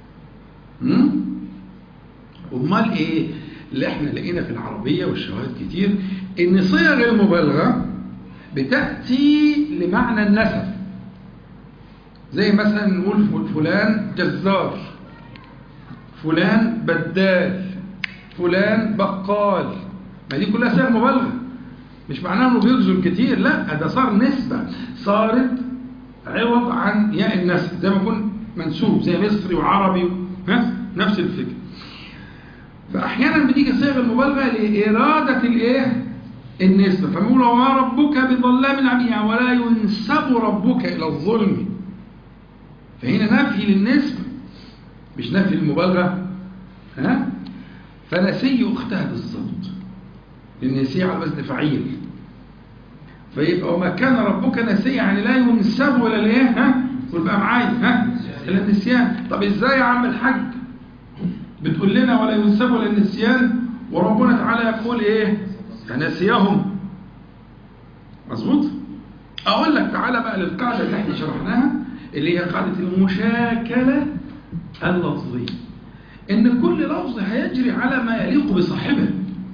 أمال إيه اللي إحنا لقينا في العربية والشواهد كتير إن صيغ المبالغة بتأتي لمعنى النسب، زي مثلا نقول فلان جزار، فلان بدال، فلان بقال. ما دي كلها صيغ مبالغة، مش معناه انه بيبذل كتير، لا ده صار نسبة، صارت عوض عن ياء النسب، زي ما يكون منسوب زي مصري وعربي، ها نفس الفكرة. فأحيانا بتيجي صيغ المبالغة لإرادة الإيه؟ النسبة. فنقول وما ربك بظلام للعبيد، ولا ينسب ربك إلى الظلم. فهنا نفي للنسبة مش نفي المبالغة. ها؟ فنسي أختها بالضبط، لأن نسي على وزن فعيل. فيبقى وما كان ربك نسيا يعني لا ينسب إلى الإيه؟ ها؟ قول بقى معايا، ها؟ إلى النسيان. طب إزاي يا عم الحاج بتقول لنا ولا ينسب إلى النسيان وربنا تعالى يقول إيه؟ فنسيهم. مظبوط؟ أقول لك تعالى بقى للقاعدة اللي احنا شرحناها، اللي هي قاعدة المشاكلة اللفظية، إن كل لفظ هيجري على ما يليق بصاحبه.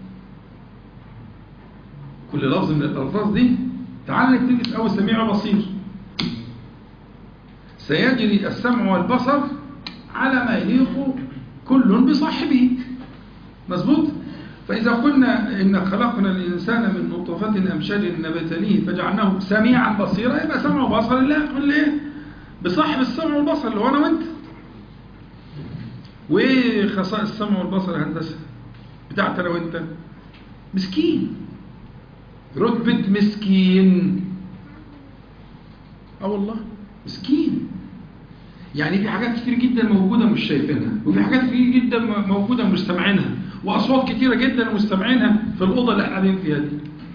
كل لفظ من الألفاظ دي، تعالى نكتب في أول سميع وبصير، سيجري السمع والبصر على ما يليق كل بصاحبه. مظبوط؟ فإذا قلنا إن خلقنا الإنسان من نطفة أمشاج نبتليه فجعلناه سميعا بصيرا، يبقى سمع وبصر الله كل إيه؟ بصاحب السمع والبصر اللي هو أنا وأنت. وإيه خصائص السمع والبصر هندسة بتاعت أنا وأنت؟ مسكين، رتبة مسكين. اه والله مسكين. يعني في حاجات كتير جدا موجودة مش شايفينها، وفي حاجات كتير جدا موجودة مش سامعينها، وأصوات كتيرة جدا مستمعينها في الأوضة اللي احنا قاعدين فيها دي.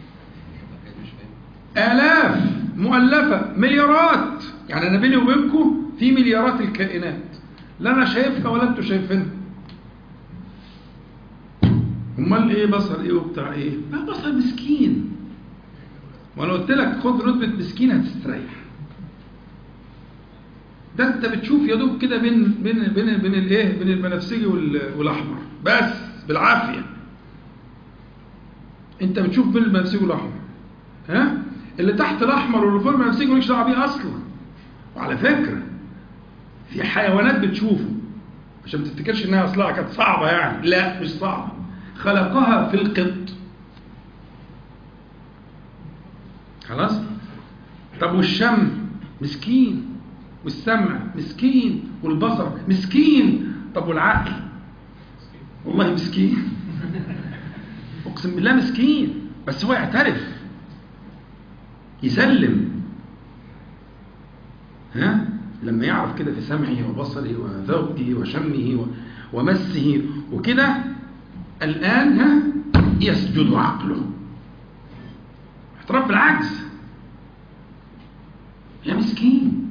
آلاف مؤلفة، مليارات. يعني أنا بيني وبينكم في مليارات الكائنات، لا أنا شايفها ولا أنتوا شايفينها. أمال إيه بصر إيه وبتاع إيه؟ لا بصر مسكين. وأنا قلت لك خد رتبة مسكين هتستريح. ده أنت بتشوف يا دوب كده بين بين بين بين الإيه؟ بين البنفسجي والأحمر بس بالعافية. أنت بتشوف بين البنفسجي والأحمر. ها؟ اللي تحت الأحمر واللي فوق البنفسجي مالكش دعوة بيه أصلا. وعلى فكرة في حيوانات بتشوفه، عشان ما تفتكرش إنها أصلها كانت صعبة يعني، لا مش صعبة. خلقها في القط. خلاص؟ طب والشم مسكين، والسمع مسكين، والبصر مسكين. طب والعقل؟ والله مسكين. اقسم بالله مسكين، بس هو يعترف يسلم. ها؟ لما يعرف كده في سمعه وبصره وذوقه وشمه ومسه وكده، الآن ها يسجد عقله. اعتراف بالعجز. يا مسكين،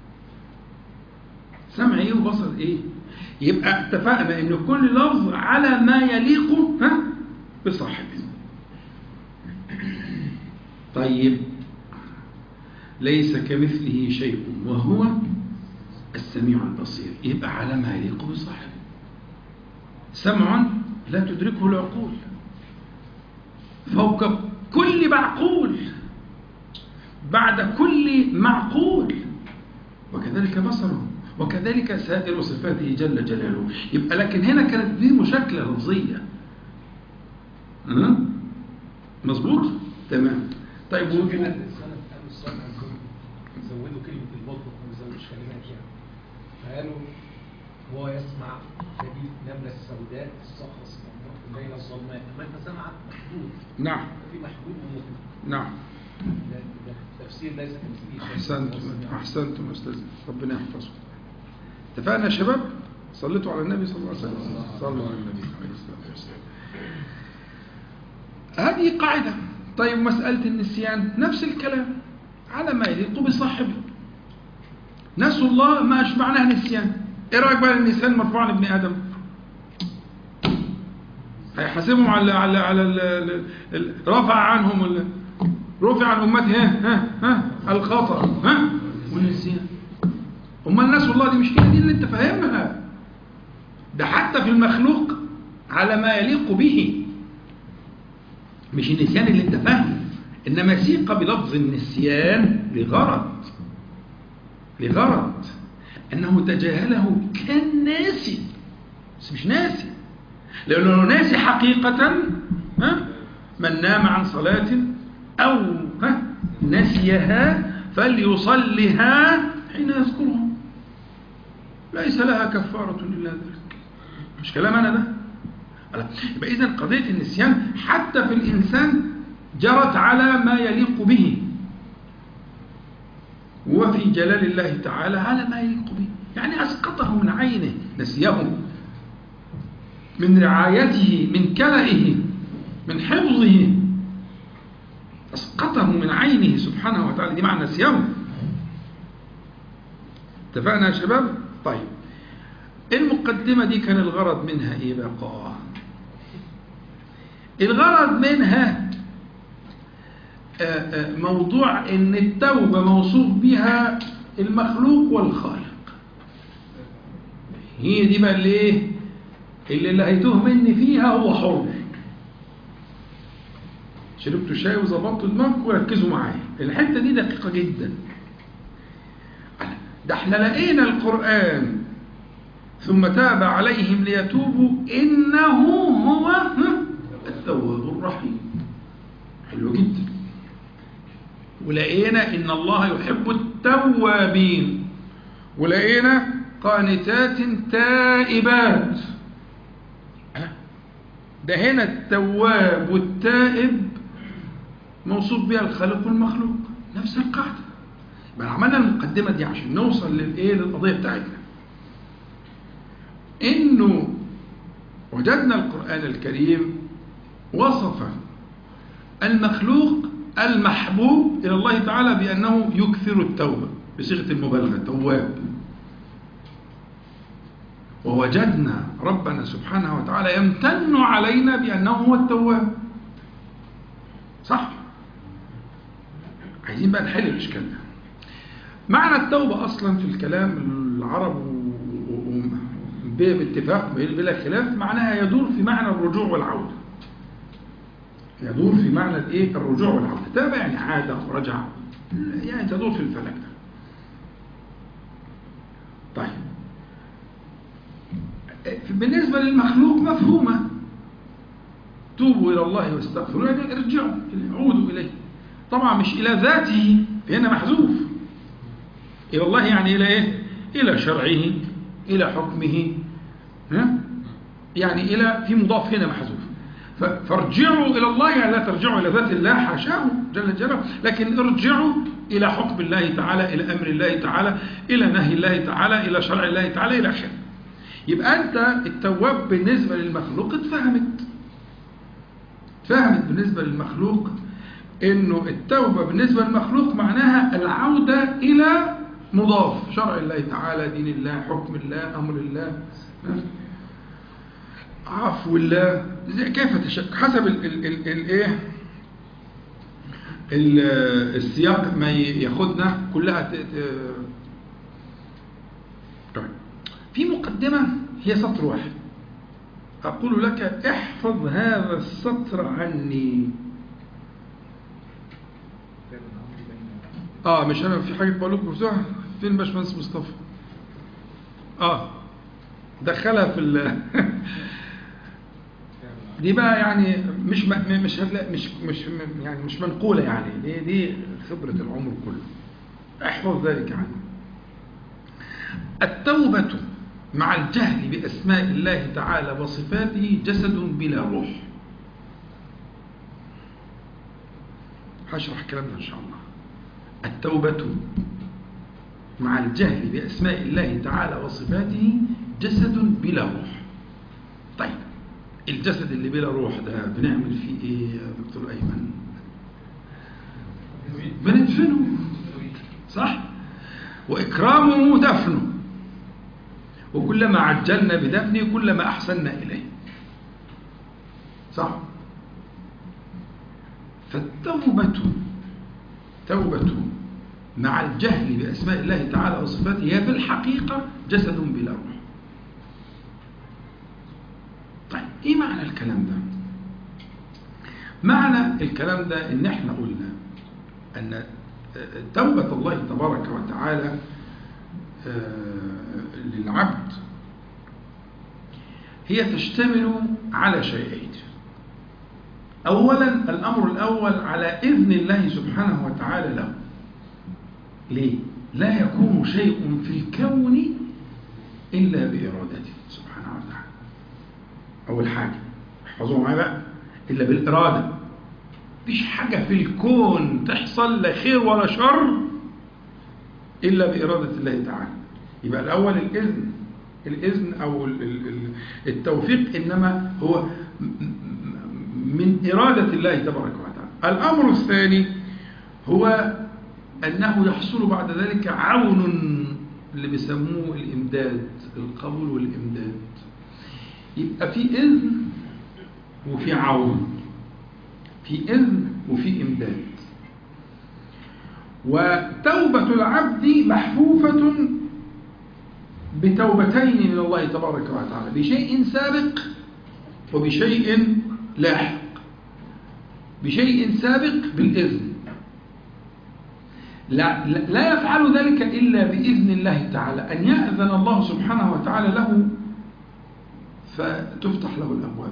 سمع ايه وبصر ايه. يبقى اتفقنا ان كل لفظ على ما يليق ها بصاحبه. طيب ليس كمثله شيء وهو السميع البصير، يبقى على ما يليق بصاحبه. سمع لا تدركه العقول، فوق كل معقول، بعد كل معقول، وكذلك بصره، وكذلك سائر صفاته جل جلاله. يبقى لكن هنا كانت دي مشاكلة لفظية. أه؟ مظبوط؟ تمام. طيب ممكن السنة قالوا السنة زودوا كلمة البطن ما زودوش كلمات يعني. فقالوا هو يسمع حديث نملة السوداء الصخرة الصماء الليلة الظلماء، ما انت سمعك محدود. نعم. في محدود ومطلق. نعم. ده, ده تفسير ليس كمثله شيء. احسنتم احسنتم استاذ، ربنا يحفظكم. اتفقنا يا شباب؟ صليتوا على النبي صلى الله عليه وسلم. صلوا على النبي عليه الصلاه والسلام. هذه قاعده. طيب مساله النسيان نفس الكلام، على ما يليق بصاحبه. نسوا الله ما اشبعناه نسيان. ايه رايك بقى النسيان مرفوع عن ابن ادم؟ هيحاسبهم على على على ال ال رفع عنهم ال رفع عن امته ها ها ها الخطا ها والنسيان. امال الناس والله دي مش هي دي اللي انت فاهمها. ده حتى في المخلوق على ما يليق به، مش النسيان اللي انت فاهمه. إنما سيق بلفظ النسيان لغرض لغرض أنه تجاهله كان ناسي، بس مش ناسي، لأنه ناسي حقيقة. ها؟ من نام عن صلاة أو ها نسيها فليصلها حين يذكرها ليس لها كفارة إلا ذلك. مش كلام أنا ده. يبقى إذن قضية النسيان حتى في الإنسان جرت على ما يليق به، وفي جلال الله تعالى على ما يليق به، يعني أسقطه من عينه، نسيه من رعايته، من كلئه، من حفظه، أسقطه من عينه سبحانه وتعالى. دي معنى نسيه. اتفقنا يا شباب؟ طيب المقدمة دي كان الغرض منها إيه بقى؟ الغرض منها موضوع إن التوبة موصوف بها المخلوق والخالق. هي دي بقى اللي إيه؟ اللي اللي هيتوه مني فيها هو حر. شربتوا شاي وظبطتوا دماغكم وركزوا معايا، الحتة دي دقيقة جدا. ده احنا لقينا القرآن ثم تاب عليهم ليتوبوا إنه هو التواب الرحيم. حلو جدا. ولقينا إن الله يحب التوابين، ولقينا قانتات تائبات. ده هنا التواب والتائب موصوف بها الخالق والمخلوق، نفس القاعدة. يبقى عملنا المقدمة دي عشان نوصل للإيه للقضية بتاعتنا، إنه وجدنا القرآن الكريم وصف المخلوق المحبوب إلى الله تعالى بأنه يكثر التوبة بصيغة المبالغة، تواب. ووجدنا ربنا سبحانه وتعالى يمتن علينا بأنه هو التواب. صح؟ عايزين بقى نحل الإشكال ده. معنى التوبة أصلا في الكلام العرب باتفاق بلا خلاف معناها يدور في معنى الرجوع والعودة. يدور في معنى الايه؟ الرجوع والعودة. تاب يعني عاد ورجع، يعني تدور في الفلك ده. طيب بالنسبة للمخلوق مفهومة، توبوا إلى الله واستغفروا، يعني ارجعوا عودوا إليه. طبعا مش إلى ذاته، فهنا محذوف. إلى الله يعني إلى إيه؟ إلى شرعه، إلى حكمه، ها؟ يعني إلى في مضاف هنا محذوف. فارجعوا إلى الله يعني لا ترجعوا إلى ذات الله حاشاه جل جلاله، لكن ارجعوا إلى حكم الله تعالى، إلى أمر الله تعالى، إلى نهي الله تعالى، إلى شرع الله تعالى، إلى آخره. يبقى أنت التواب بالنسبة للمخلوق اتفهمت اتفهمت بالنسبة للمخلوق إنه التوبة بالنسبة للمخلوق معناها العودة إلى مضاف، شرع الله تعالى، دين الله، حكم الله، أمر الله، عفو الله، كيف تشك حسب الايه السياق ما ياخدنا كلها. طيب في مقدمة هي سطر واحد، أقول لك احفظ هذا السطر عني. اه مش انا في حاجة بقول لكم بتوعها فين باشمهندس مصطفى؟ اه دخلها في ال دي بقى يعني مش مش مش مش يعني مش منقولة، يعني دي دي خبرة العمر كله. احفظ ذلك عنه. التوبة مع الجهل بأسماء الله تعالى وصفاته جسد بلا روح. هشرح الكلام ده إن شاء الله. التوبة مع الجهل بأسماء الله تعالى وصفاته جسد بلا روح. طيب الجسد اللي بلا روح ده بنعمل فيه ايه يا دكتور أيمن؟ بندفنه، صح؟ وإكرامه دفنه، وكلما عجلنا بدفنه كلما أحسننا إليه، صح؟ فالتوبة توبة مع الجهل بأسماء الله تعالى وصفاته هي في الحقيقة جسد بلا روح. طيب ايه معنى الكلام ده؟ معنى الكلام ده ان احنا قلنا أن توبة الله تبارك وتعالى للعبد هي تشتمل على شيئين. أولا الأمر الأول على إذن الله سبحانه وتعالى له. ليه؟ لا يكون شيء في الكون إلا بإرادته سبحانه وتعالى. أول حاجة احفظوها معايا بقى، إلا بالإرادة. مفيش حاجة في الكون تحصل لا خير ولا شر إلا بإرادة الله تعالى. يبقى الأول الإذن، الإذن أو التوفيق إنما هو من إرادة الله تبارك وتعالى. الأمر الثاني هو أنه يحصل بعد ذلك عون اللي بيسموه الإمداد، القبول والإمداد. يبقى في إذن وفي عون، في إذن وفي إمداد. وتوبة العبد محفوفة بتوبتين من الله تبارك وتعالى، بشيء سابق وبشيء لاحق. بشيء سابق بالإذن، لا, لا يفعل ذلك إلا بإذن الله تعالى، أن يأذن الله سبحانه وتعالى له فتفتح له الأبواب.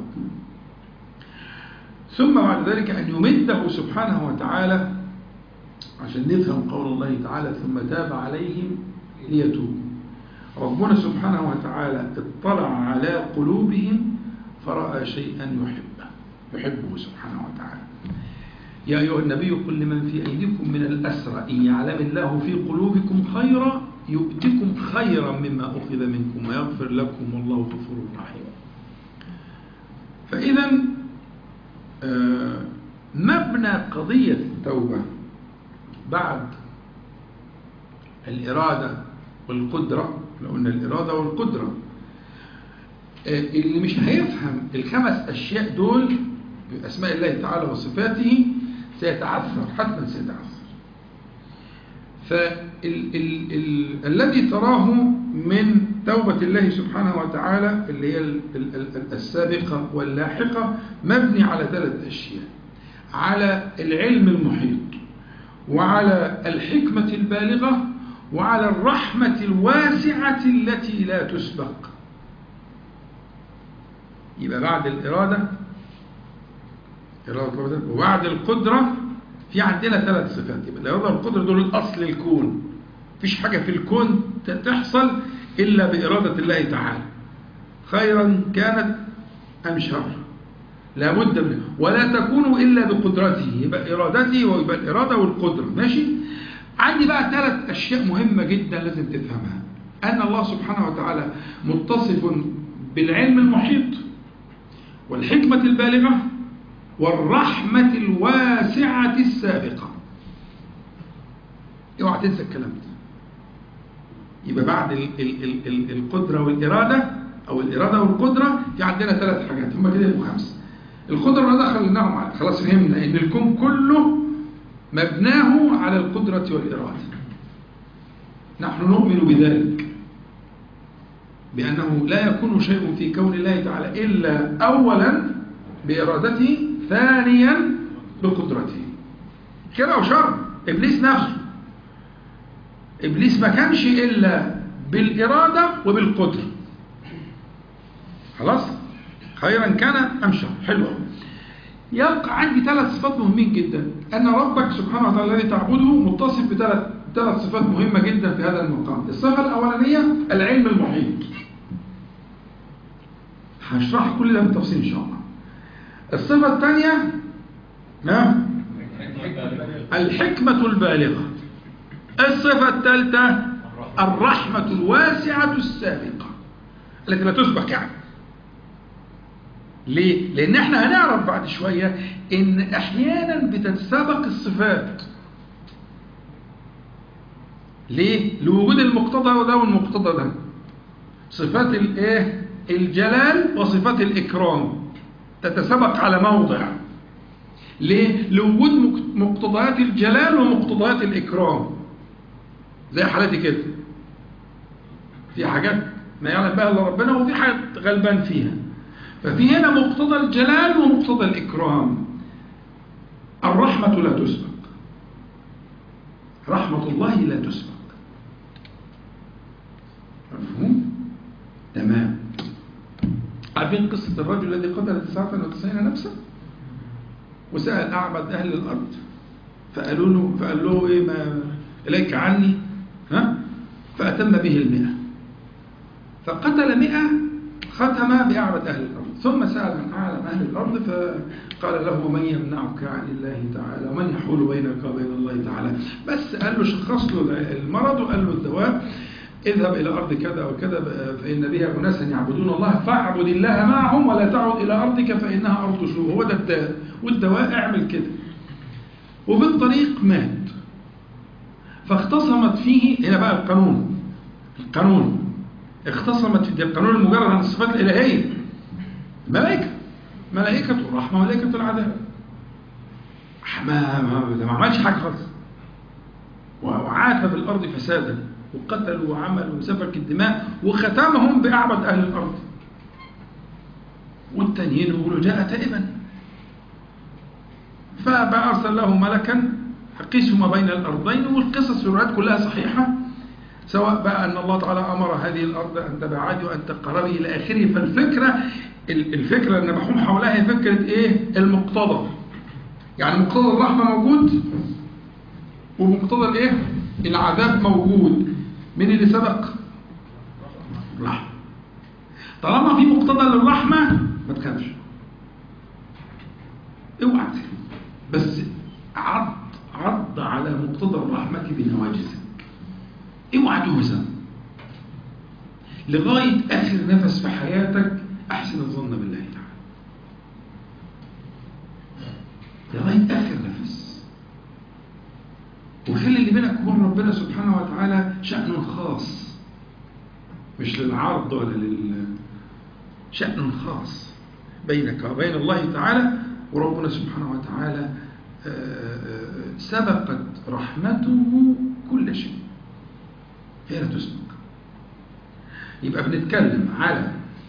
ثم بعد ذلك أن يمده سبحانه وتعالى، عشان نفهم قول الله تعالى ثم تاب عليهم ليتوبوا. ربنا سبحانه وتعالى اطلع على قلوبهم فرأى شيئا يحبه يحبه سبحانه وتعالى. يا أيها النبي قل لمن في أيديكم من الأسرى إن يعلم الله في قلوبكم خيرا يؤتكم خيرا مما أخذ منكم ويغفر لكم والله غفور رحيم. فإذا مبنى قضية التوبة بعد الإرادة والقدرة، لو قلنا الإرادة والقدرة، اللي مش هيفهم الخمس أشياء دول بأسماء الله تعالى وصفاته سيتعثر، حتما سيتعثر. فالذي تراه من توبة الله سبحانه وتعالى اللي هي السابقة واللاحقة مبني على ثلاث أشياء: على العلم المحيط، وعلى الحكمة البالغة، وعلى الرحمة الواسعة التي لا تسبق. يبقى بعد الإرادة وبعد القدرة في عندنا ثلاث صفات. يبقى الإرادة والقدرة دول الأصل الكون، مفيش حاجة في الكون تحصل إلا بإرادة الله تعالى، خيرا كانت أم شر، لابد منه، ولا تكون إلا بقدرته. يبقى إرادته ويبقى الإرادة والقدرة. ماشي. عندي بقى ثلاث أشياء مهمة جدا لازم تفهمها: أن الله سبحانه وتعالى متصف بالعلم المحيط والحكمة البالغة والرحمة الواسعة السابقة. اوعى تنسى الكلام ده. يبقى بعد ال ال ال ال القدرة والإرادة أو الإرادة والقدرة في عندنا ثلاث حاجات، هم كده يبقوا خمسة. القدرة والإرادة خليناهم على، خلاص فهمنا إن الكون كله مبناه على القدرة والإرادة. نحن نؤمن بذلك، بأنه لا يكون شيء في كون الله تعالى إلا أولا بإرادته، ثانيا بقدرته. خير أو شر. إبليس نفسه، إبليس ما كانش إلا بالإرادة وبالقدرة. خلاص، خيرا كان أم شر. حلو. يبقى عندي ثلاث صفات مهمين جدا. أن ربك سبحانه وتعالى الذي تعبده متصف بثلاث ثلاث صفات مهمة جدا في هذا المقام. الصفة الأولانية العلم المحيط، هشرح كل ده بالتفصيل إن شاء الله. الصفة الثانية الحكمة البالغة. الصفة الثالثة الرحمة الواسعة السابقة التي لا تسبق. يعني ليه؟ لأن احنا هنعرف بعد شوية إن أحيانا بتتسابق الصفات. ليه؟ لوجود المقتضى ده والمقتضى ده. صفات الايه؟ الجلال وصفات الإكرام تتسابق على موضع. ليه؟ لوجود مقتضيات الجلال ومقتضيات الإكرام. زي حالتي كده، في حاجات ما يعلم بها الا ربنا، وفي حاجات غلبان فيها. ففي هنا مقتضى الجلال ومقتضى الإكرام. الرحمة لا تسبق. رحمة الله لا تسبق. مفهوم؟ تمام. عارفين قصة الرجل الذي قتل تسعة وتسعين نفسا وسأل أعبد أهل الأرض فقالوا له فقال له إيه ما إليك عني، ها؟ فأتم به المئة، فقتل مئة ختم بأعبد أهل الأرض، ثم سأل عن أعلم أهل الأرض فقال له من يمنعك عن الله تعالى ومن يحول بينك وبين الله تعالى. بس قال له شخص له المرض وقال له الدواء اذهب إلى أرض كذا وكذا فإن بها أناسا يعبدون الله فاعبد الله معهم ولا تعد إلى أرضك فإنها أرض سوء. هو ده الدواء، والدواء اعمل كده. وفي الطريق مات، فاختصمت فيه، هنا بقى القانون القانون اختصمت في القانون المجرد عن الصفات الإلهية، ملائكة ملائكة الرحمة وملائكة العذاب، ما ما ما عملش حاجة خالص، وعاث في الأرض فسادا وقتلوا وعملوا وسفك الدماء وختمهم بأعبد أهل الأرض. والتانيين يقولوا جاء تائبا، فأرسل له ملكا قسم بين الأرضين. والقصص في الروايات كلها صحيحة، سواء بقى أن الله تعالى أمر هذه الأرض أن تبعدي وأن تقربي إلى آخره. فالفكرة الفكرة اللي بحوم حولها هي فكرة إيه؟ المقتضى. يعني مقتضى الرحمة موجود ومقتضى الإيه؟ العذاب موجود. من اللي سبق؟ الرحمة. طالما في مقتضى للرحمة ما تخافش، اوعى تخاف، بس عض عض على مقتضى الرحمة بنواجذك، اوعى تهزم لغاية آخر نفس في حياتك. أحسن الظن بالله تعالى لغاية آخر نفس، وخلي اللي بينك وبين ربنا سبحانه وتعالى شأن خاص، مش للعرض ولا لل شأن خاص بينك وبين الله تعالى. وربنا سبحانه وتعالى سبقت رحمته كل شيء، هي لا تسبق. يبقى بنتكلم على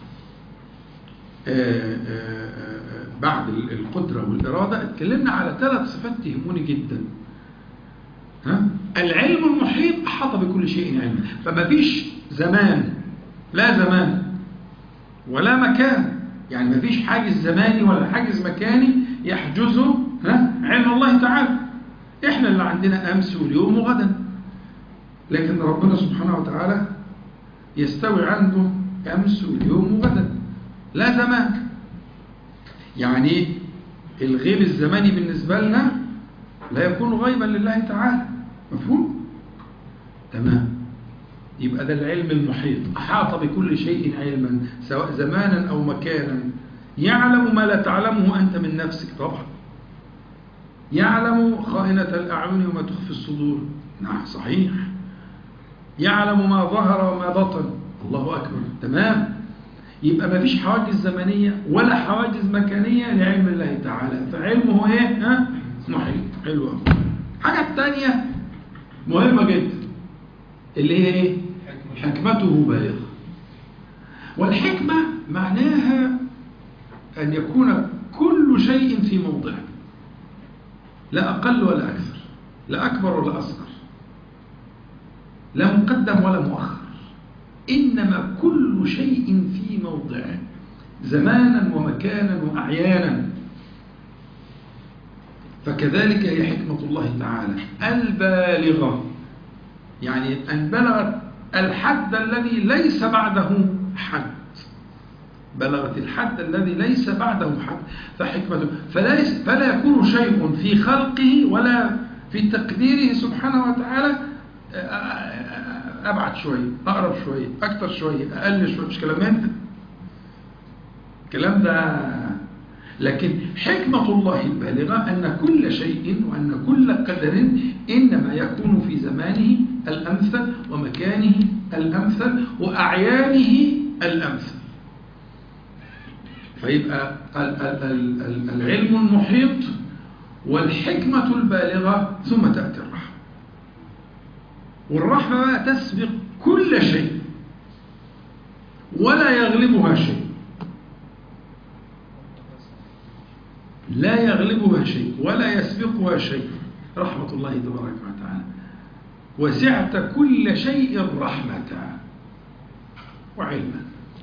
بعد القدرة والإرادة اتكلمنا على ثلاث صفات تهموني جدا. ها؟ العلم المحيط أحاط بكل شيء علما، فما فيش زمان، لا زمان ولا مكان، يعني ما فيش حاجز زماني ولا حاجز مكاني يحجزه ها؟ علم الله تعالى. احنا اللي عندنا أمس واليوم وغدا، لكن ربنا سبحانه وتعالى يستوي عنده أمس واليوم وغدا، لا زمان. يعني الغيب الزماني بالنسبة لنا لا يكون غيبا لله تعالى. مفهوم؟ تمام. يبقى ده العلم المحيط، أحاط بكل شيء علما سواء زمانا أو مكانا. يعلم ما لا تعلمه أنت من نفسك طبعا، يعلم خائنة الأعين وما تخفي الصدور، نعم صحيح، يعلم ما ظهر وما بطن، الله أكبر، تمام. يبقى ما فيش حواجز زمنية ولا حواجز مكانية لعلم الله تعالى، فعلمه ايه؟ ها؟ محيط. حلو قوي. الحاجة الثانية مهمة جدا اللي هي ايه؟ حكمته بالغة. والحكمة معناها أن يكون كل شيء في موضعه، لا أقل ولا أكثر، لا أكبر ولا أصغر، لا مقدم ولا مؤخر، إنما كل شيء في موضعه زمانا ومكانا وأعيانا. فكذلك هي حكمة الله تعالى البالغة، يعني أن بلغت الحد الذي ليس بعده حد، بلغت الحد الذي ليس بعده حد. فحكمته فلا, فلا يكون شيء في خلقه ولا في تقديره سبحانه وتعالى أبعد شوية، أقرب شوية، أكثر شوية، أقل شوية، مش كلام أنت الكلام ده. لكن حكمة الله البالغة أن كل شيء وأن كل قدر إنما يكون في زمانه الأمثل ومكانه الأمثل وأعيانه الأمثل. فيبقى العلم المحيط والحكمة البالغة، ثم تأتي الرحمة. والرحمة بقى تسبق كل شيء ولا يغلبها شيء، لا يغلبها شيء ولا يسبقها شيء. رحمة الله تبارك وتعالى وسعت كل شيء رحمة وعلما.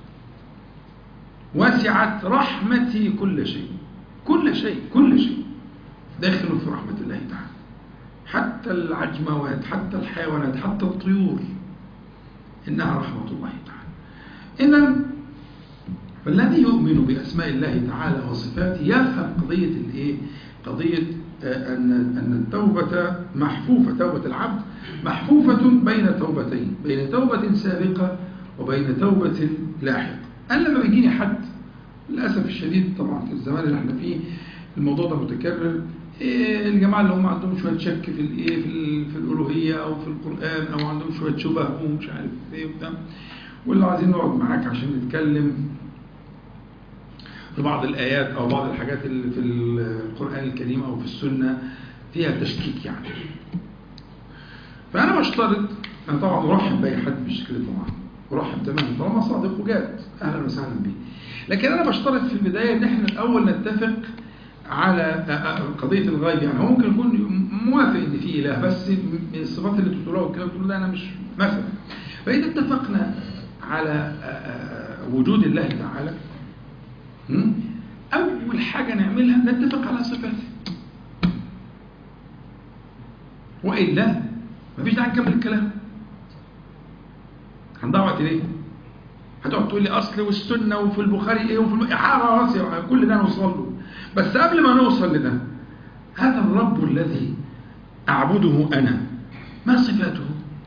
وسعت رحمتي كل شيء، كل شيء كل شيء داخل في رحمة الله تعالى، حتى العجموات، حتى الحيوانات، حتى الطيور، إنها رحمة الله تعالى. إذن فالذي يؤمن بأسماء الله تعالى وصفاته يفهم قضية الإيه؟ قضية أن أن التوبة محفوفة، توبة العبد محفوفة بين توبتين، بين توبة سابقة وبين توبة لاحقة. أنا لما بيجيني حد للأسف الشديد طبعا في الزمان اللي احنا فيه الموضوع ده متكرر، إيه الجماعة اللي هم عندهم شوية شك في الإيه في, في الألوهية أو في القرآن، أو عندهم شوية شبه ومش عارف إيه وبتاع، واللي عايزين نقعد معاك عشان نتكلم في بعض الآيات أو بعض الحاجات اللي في القرآن الكريم أو في السنة فيها تشكيك يعني. فأنا بشترط، أنا طبعا أرحب بأي حد بالشكل طبعا، أرحب تماما طالما صادق وجاد أهلا وسهلا به، لكن أنا بشترط في البداية إن إحنا الأول نتفق على قضية الغيب. يعني هو ممكن يكون موافق إن في إله، بس من الصفات اللي بتقولها والكلام بتقول ده أنا مش مثلا. فإذا اتفقنا على وجود الله تعالى، أول حاجة نعملها نتفق على صفاته، وإلا مفيش داعي نكمل الكلام. هنضيع وقت ليه؟ هتقعد تقول لي أصل والسنة وفي البخاري إيه وفي حارة راسي كل ده نوصل له. بس قبل ما نوصل لده، هذا الرب الذي أعبده أنا ما صفاته؟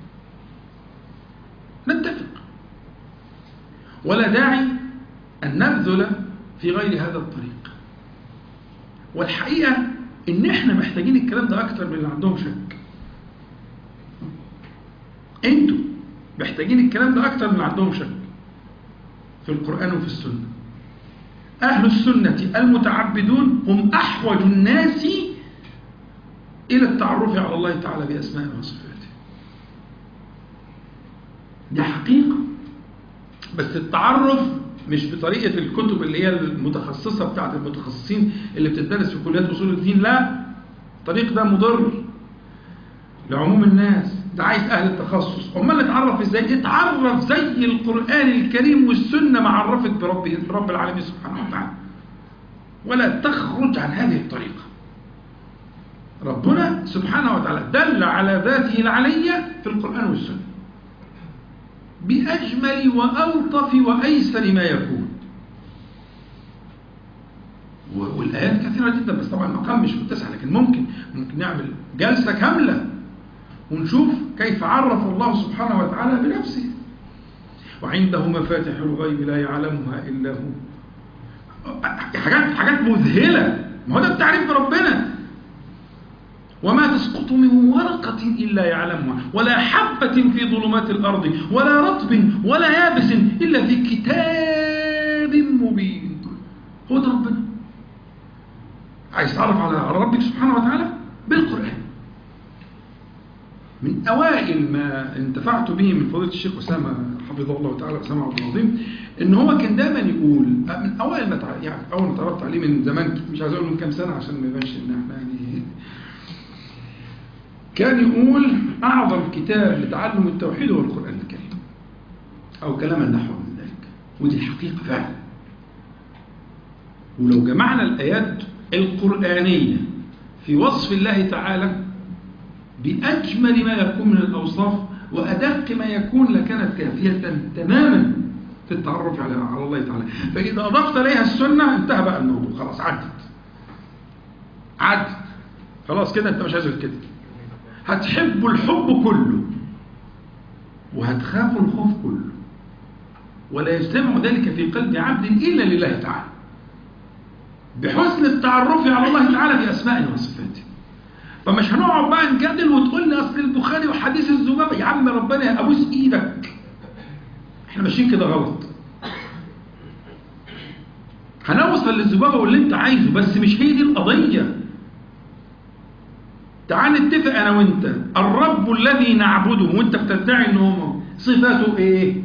نتفق، ولا داعي أن نبذل في غير هذا الطريق. والحقيقة إن إحنا محتاجين الكلام ده أكتر من اللي عندهم شك. أنتوا محتاجين الكلام ده أكتر من اللي عندهم شك في القرآن وفي السنة. أهل السنة المتعبدون هم أحوج الناس إلى التعرف على الله تعالى بأسمائه وصفاته. دي حقيقة. بس التعرف مش بطريقة الكتب اللي هي المتخصصة بتاعت المتخصصين اللي بتدرس في كليات أصول الدين، لا، الطريق ده مضر لعموم الناس، ده عايز أهل التخصص. أمال نتعرف إزاي؟ اتعرف زي القرآن الكريم والسنة ما عرفت برب, برب العالمين سبحانه وتعالى، ولا تخرج عن هذه الطريقة. ربنا سبحانه وتعالى دل على ذاته العلية في القرآن والسنة بأجمل وألطف وأيسر ما يكون، والآيات كثيرة جدا، بس طبعا المقام مش متسع، لكن ممكن ممكن نعمل جلسة كاملة ونشوف كيف عرف الله سبحانه وتعالى بنفسه. وعنده مفاتح الغيب لا يعلمها إلا هو. حاجات حاجات مذهلة، ما هو ده التعريف بربنا. وما تسقط من ورقة إلا يعلمها، ولا حبة في ظلمات الأرض، ولا رطب ولا يابس إلا في كتاب مبين. هو ده ربنا. عايز تعرف على ربك سبحانه وتعالى بالقرآن. من أوائل ما انتفعت به من فضيلة الشيخ أسامة حفظه الله تعالى، أسامة عبد العظيم، إن هو كان دايما يقول من أوائل ما يعني أول ما تعرفت عليه من زمان، مش عايز أقول من كام سنة عشان ما يبانش إن إحنا يعني، كان يقول أعظم كتاب لتعلم التوحيد هو القرآن الكريم، أو كلاما نحو من ذلك. ودي الحقيقة فعلا. ولو جمعنا الآيات القرآنية في وصف الله تعالى بأجمل ما يكون من الأوصاف وأدق ما يكون لكانت كافية تماما في التعرف على الله تعالى. فإذا أضفت إليها السنة انتهى بقى الموضوع، خلاص عدت عدت خلاص كده، أنت مش عايز كده. هتحب الحب كله وهتخاف الخوف كله، ولا يجتمع ذلك في قلب عبد إلا لله تعالى بحسن التعرف على الله تعالى بأسمائه وصفاته. فمش هنقعد بقى نجادل وتقول لي أصل البخاري وحديث الذبابة. يا عم ربنا أبوس إيدك، احنا ماشيين كده غلط. هنوصل للذبابة واللي انت عايزه، بس مش هي دي القضية. تعال نتفق أنا وانت، الرب الذي نعبده وانت بتدعي ان هو صفاته ايه؟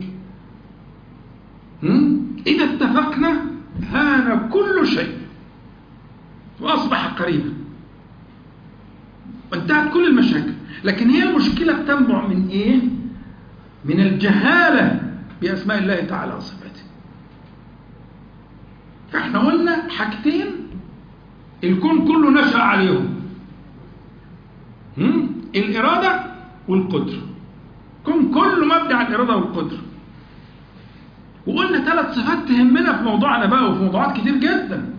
هم؟ إذا اتفقنا هان كل شيء وأصبح قريبا. وانتهت كل المشاكل. لكن هي المشكلة بتنبع من إيه؟ من الجهالة بأسماء الله تعالى وصفاته. فإحنا قلنا حاجتين الكون كله نشأ عليهم، الإرادة والقدرة. الكون كله مبني على الإرادة والقدرة. وقلنا ثلاث صفات تهمنا في موضوعنا بقى وفي موضوعات كتير جدا: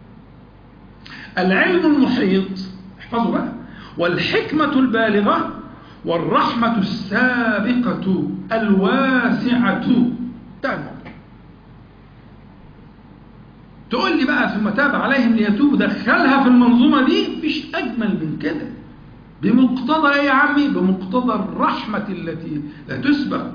العلم المحيط، احفظوا بقى، والحكمة البالغة، والرحمة السابقة الواسعة. ده الموضوع. تقول لي بقى ثم تاب عليهم ليتوبوا، دخلها في المنظومة دي، مفيش أجمل من كده. بمقتضى ايه يا عمي؟ بمقتضى الرحمة التي لا تسبق.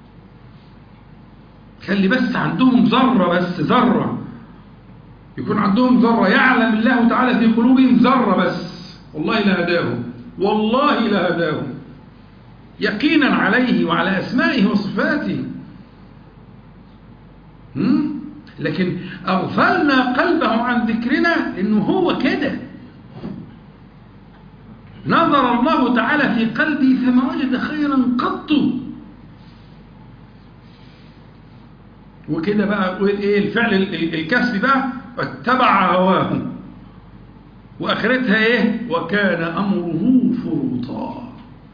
خلي بس عندهم ذرة، بس ذرة، يكون عندهم ذرة يعلم الله تعالى في قلوبهم ذرة بس، والله لهداهم، والله لهداهم يقينا عليه وعلى أسمائه وصفاته. هم؟ لكن أغفلنا قلبه عن ذكرنا لأنه هو كده. نظر الله تعالى في قلبي فما وجد خيرا قط. وكده بقى ايه الفعل الكسب بقى؟ اتبع هواه، واخرتها ايه؟ وكان امره فرطا.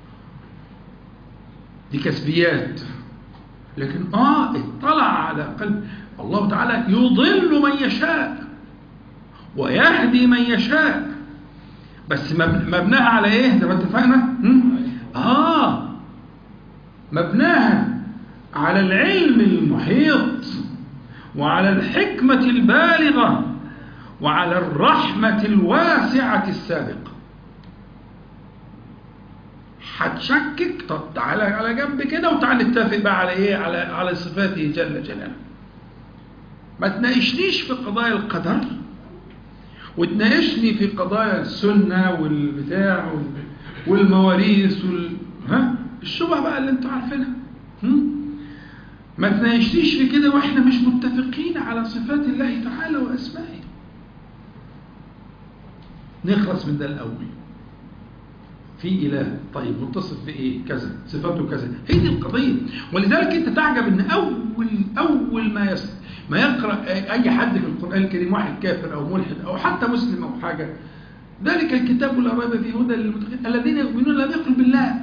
دي كسبيات. لكن اه اطلع على قلب الله تعالى. يضل من يشاء ويهدي من يشاء، بس مبناها على ايه زي ما اتفقنا؟ اه مبناها على العلم المحيط، وعلى الحكمة البالغة، وعلى الرحمة الواسعة السابقة. هتشكك؟ طب تعالى على جنب كده وتعال نتفق بقى على ايه؟ على على صفاته جل جلاله. ما تناقشنيش في قضايا القدر، وتناقشني في قضايا السنة والبتاع والمواريث وال ها الشبهة بقى اللي انتوا عارفينها. ما تناقشنيش في كده واحنا مش متفقين على صفات الله تعالى واسمائه. نخلص من ده الاول. في اله، طيب متصف بايه؟ كذا، صفاته كذا. هي دي القضيه. ولذلك انت تعجب ان اول اول ما يس ما يقرأ أي حد في القرآن الكريم، واحد كافر أو ملحد أو حتى مسلم أو حاجة، ذلك الكتاب لا ريب فيه هدى للمتقين الذين يؤمنون لا يقل بالله.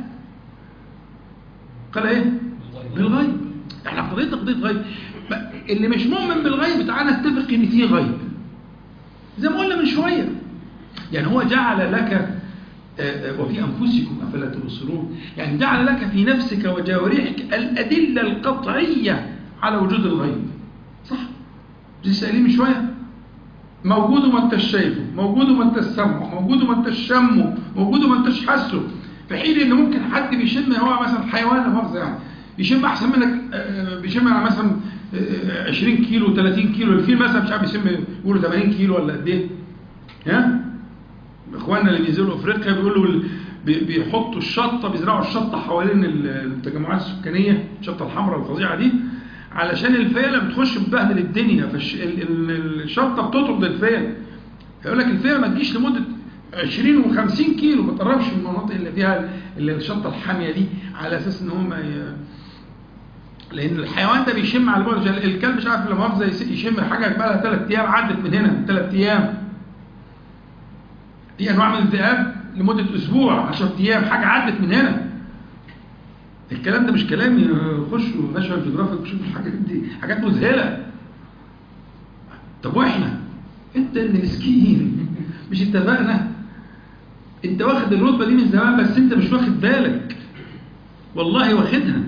قال إيه؟ بالغيب. إحنا قضيتنا قضية غيب. اللي مش مؤمن بالغيب تعالى نتفق إن فيه غيب. زي ما قلنا من شوية. يعني هو جعل لك وفي أنفسكم أفلا تبصرون، يعني جعل لك في نفسك وجوارحك الأدلة القطعية على وجود الغيب. صح؟ دي سألين من شوية. موجود وما انتش شايفه، موجود وما انتش سامعه، موجود وما انتش شمه، موجود وما انتش حاسه. في حين ان ممكن حد بيشم، هو مثلا حيوان لمؤاخذة يعني يشم احسن منك، بيشم على مثلا عشرين كيلو ثلاثين كيلو. الفيل مثلا مش عارف يشم يقولوا ثمانين كيلو ولا قد ايه؟ ها؟ اخواننا اللي بينزلوا افريقيا بيقولوا بيحطوا الشطه، بيزرعوا الشطه حوالين التجمعات السكانيه، الشطه الحمراء الفظيعه دي، علشان الفيله بتخش بتبهدل الدنيا، فالشطه بتطرد الفيله. يقول لك الفيله ما تجيش لمده عشرين وخمسين كيلو، ما تقربش من المناطق اللي فيها اللي الشطه الحاميه دي، على اساس ان هم ي... لان الحيوان ده بيشم على البعد. الكلب مش عارف لما مؤاخذه يشم حاجه بقى لها ثلاث ايام، عدت من هنا ثلاث ايام. في انواع من الذئاب لمده اسبوع عشرة ايام، حاجه عدت من هنا. الكلام ده مش كلامي، خشوا ناشونال جيوغرافيك وشوفوا الحاجات دي، حاجات مذهله. طب واحنا انت اللي مسكين، مش اتفقنا؟ انت واخد الرتبه دي من زمان، بس انت مش واخد بالك. والله واخدها.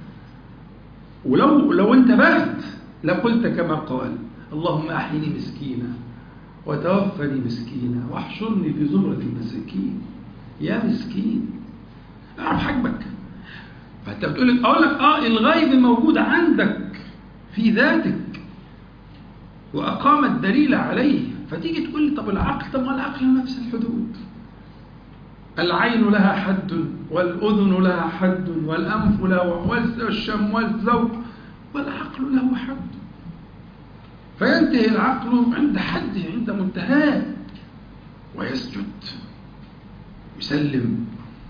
ولو لو انتبهت لقلت كما قال: اللهم احيني مسكينا وتوفني مسكينا واحشرني في زمرة المساكين. يا مسكين اعرف حجمك. فانت بتقول لك اقول لك اه الغيب موجود عندك في ذاتك واقام الدليل عليه. فتيجي تقول لي طب العقل، طب ما العقل نفس الحدود. العين لها حد، والاذن لها حد، والانف له، والشم والذوق، والعقل له حد. فينتهي العقل عند حده، عند منتهاه، ويسجد يسلم.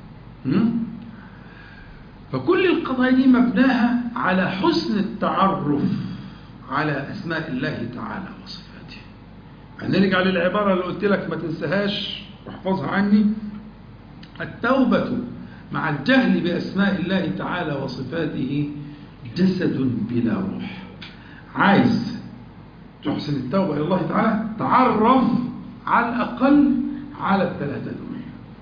فكل القضايا دي مبناها على حسن التعرف على أسماء الله تعالى وصفاته. هنرجع للعبارة اللي قلت لك ما تنساهاش واحفظها عني: التوبة مع الجهل بأسماء الله تعالى وصفاته جسد بلا روح. عايز تحسن التوبة إلى الله تعالى، تعرف على الأقل على الثلاثة دول.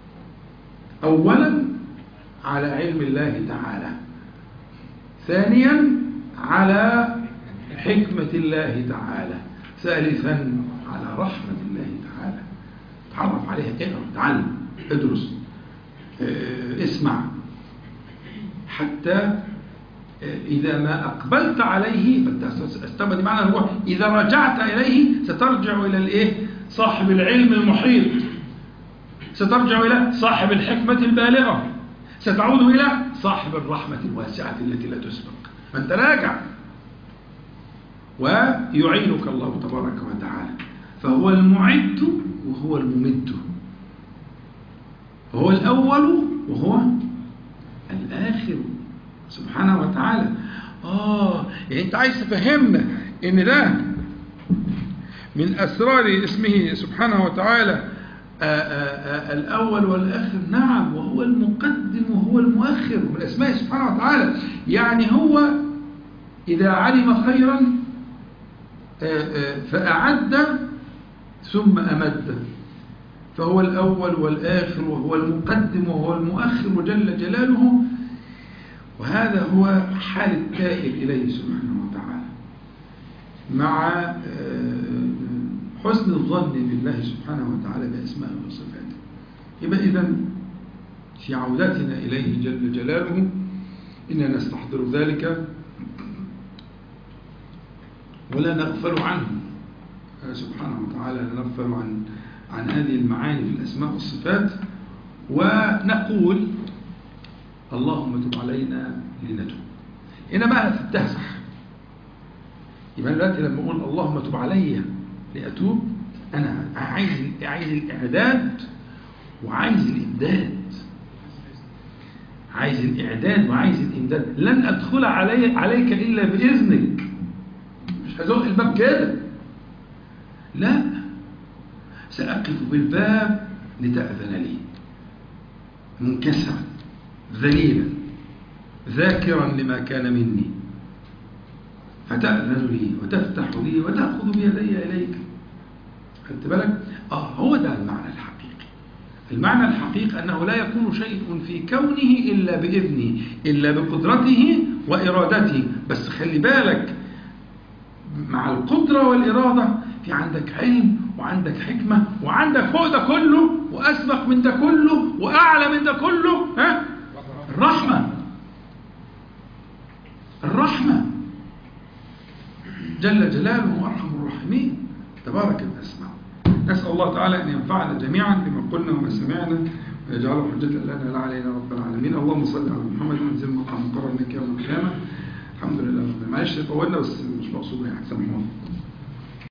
أولا على علم الله تعالى، ثانيا على حكمة الله تعالى، ثالثا على رحمة الله تعالى. تعرف عليها، اقرأ، تعلم، ادرس، اه اسمع، حتى إذا ما أقبلت عليه فالتوبة دي معنى هو إذا رجعت إليه سترجع إلى الإيه؟ صاحب العلم المحيط، سترجع إلى صاحب الحكمة البالغة، ستعود إلى صاحب الرحمة الواسعة التي لا تسبق. فأنت راجع، ويعينك الله تبارك وتعالى. فهو المعد وهو الممد، وهو الأول وهو الآخر سبحانه وتعالى. آه يعني أنت عايز تفهمنا إن ده من أسرار اسمه سبحانه وتعالى آآ آآ الأول والآخر. نعم، وهو المقدم وهو المؤخر من أسماء سبحانه وتعالى. يعني هو إذا علم خيرا آآ فأعد ثم أمد، فهو الأول والآخر وهو المقدم وهو المؤخر جل جلاله. وهذا هو حال التائب إليه سبحانه وتعالى، مع حسن الظن بالله سبحانه وتعالى بأسمائه وصفاته. يبقى إذن في عودتنا إليه جل جلاله إننا نستحضر ذلك ولا نغفل عنه سبحانه وتعالى، لا نغفل عن عن هذه المعاني في الأسماء والصفات، ونقول اللهم تب علينا لنتوب. هنا بقى تتهزح. يبقى دلوقتي لما اقول اللهم تب علي لأتوب، انا عايز عايز الاعداد وعايز الامداد، عايز الاعداد وعايز الامداد. لن ادخل علي عليك الا باذنك، مش هزق الباب كده، لا، سأقف بالباب لتأذن لي منكسرا ذليلا ذاكرا لما كان مني، فتأذن لي وتفتح لي وتأخذ بيدي إليك. خدت بالك؟ آه هو ده المعنى الحقيقي. المعنى الحقيقي أنه لا يكون شيء في كونه إلا بإذنه، إلا بقدرته وإرادته. بس خلي بالك، مع القدرة والإرادة في عندك علم وعندك حكمة وعندك فوق ده كله وأسبق من ده كله وأعلى من ده كله، ها؟ الرحمة. الرحمة جل جلاله أرحم الراحمين تبارك الأسماء. نسأل الله تعالى أن ينفعنا جميعا بما قلنا وما سمعنا ويجعله حجة لنا لا علينا رب العالمين. اللهم صل على محمد وانزل مقام مقرر منك يوم القيامة. الحمد لله. معلش طولنا بس مش مقصود يعني، سامحوني.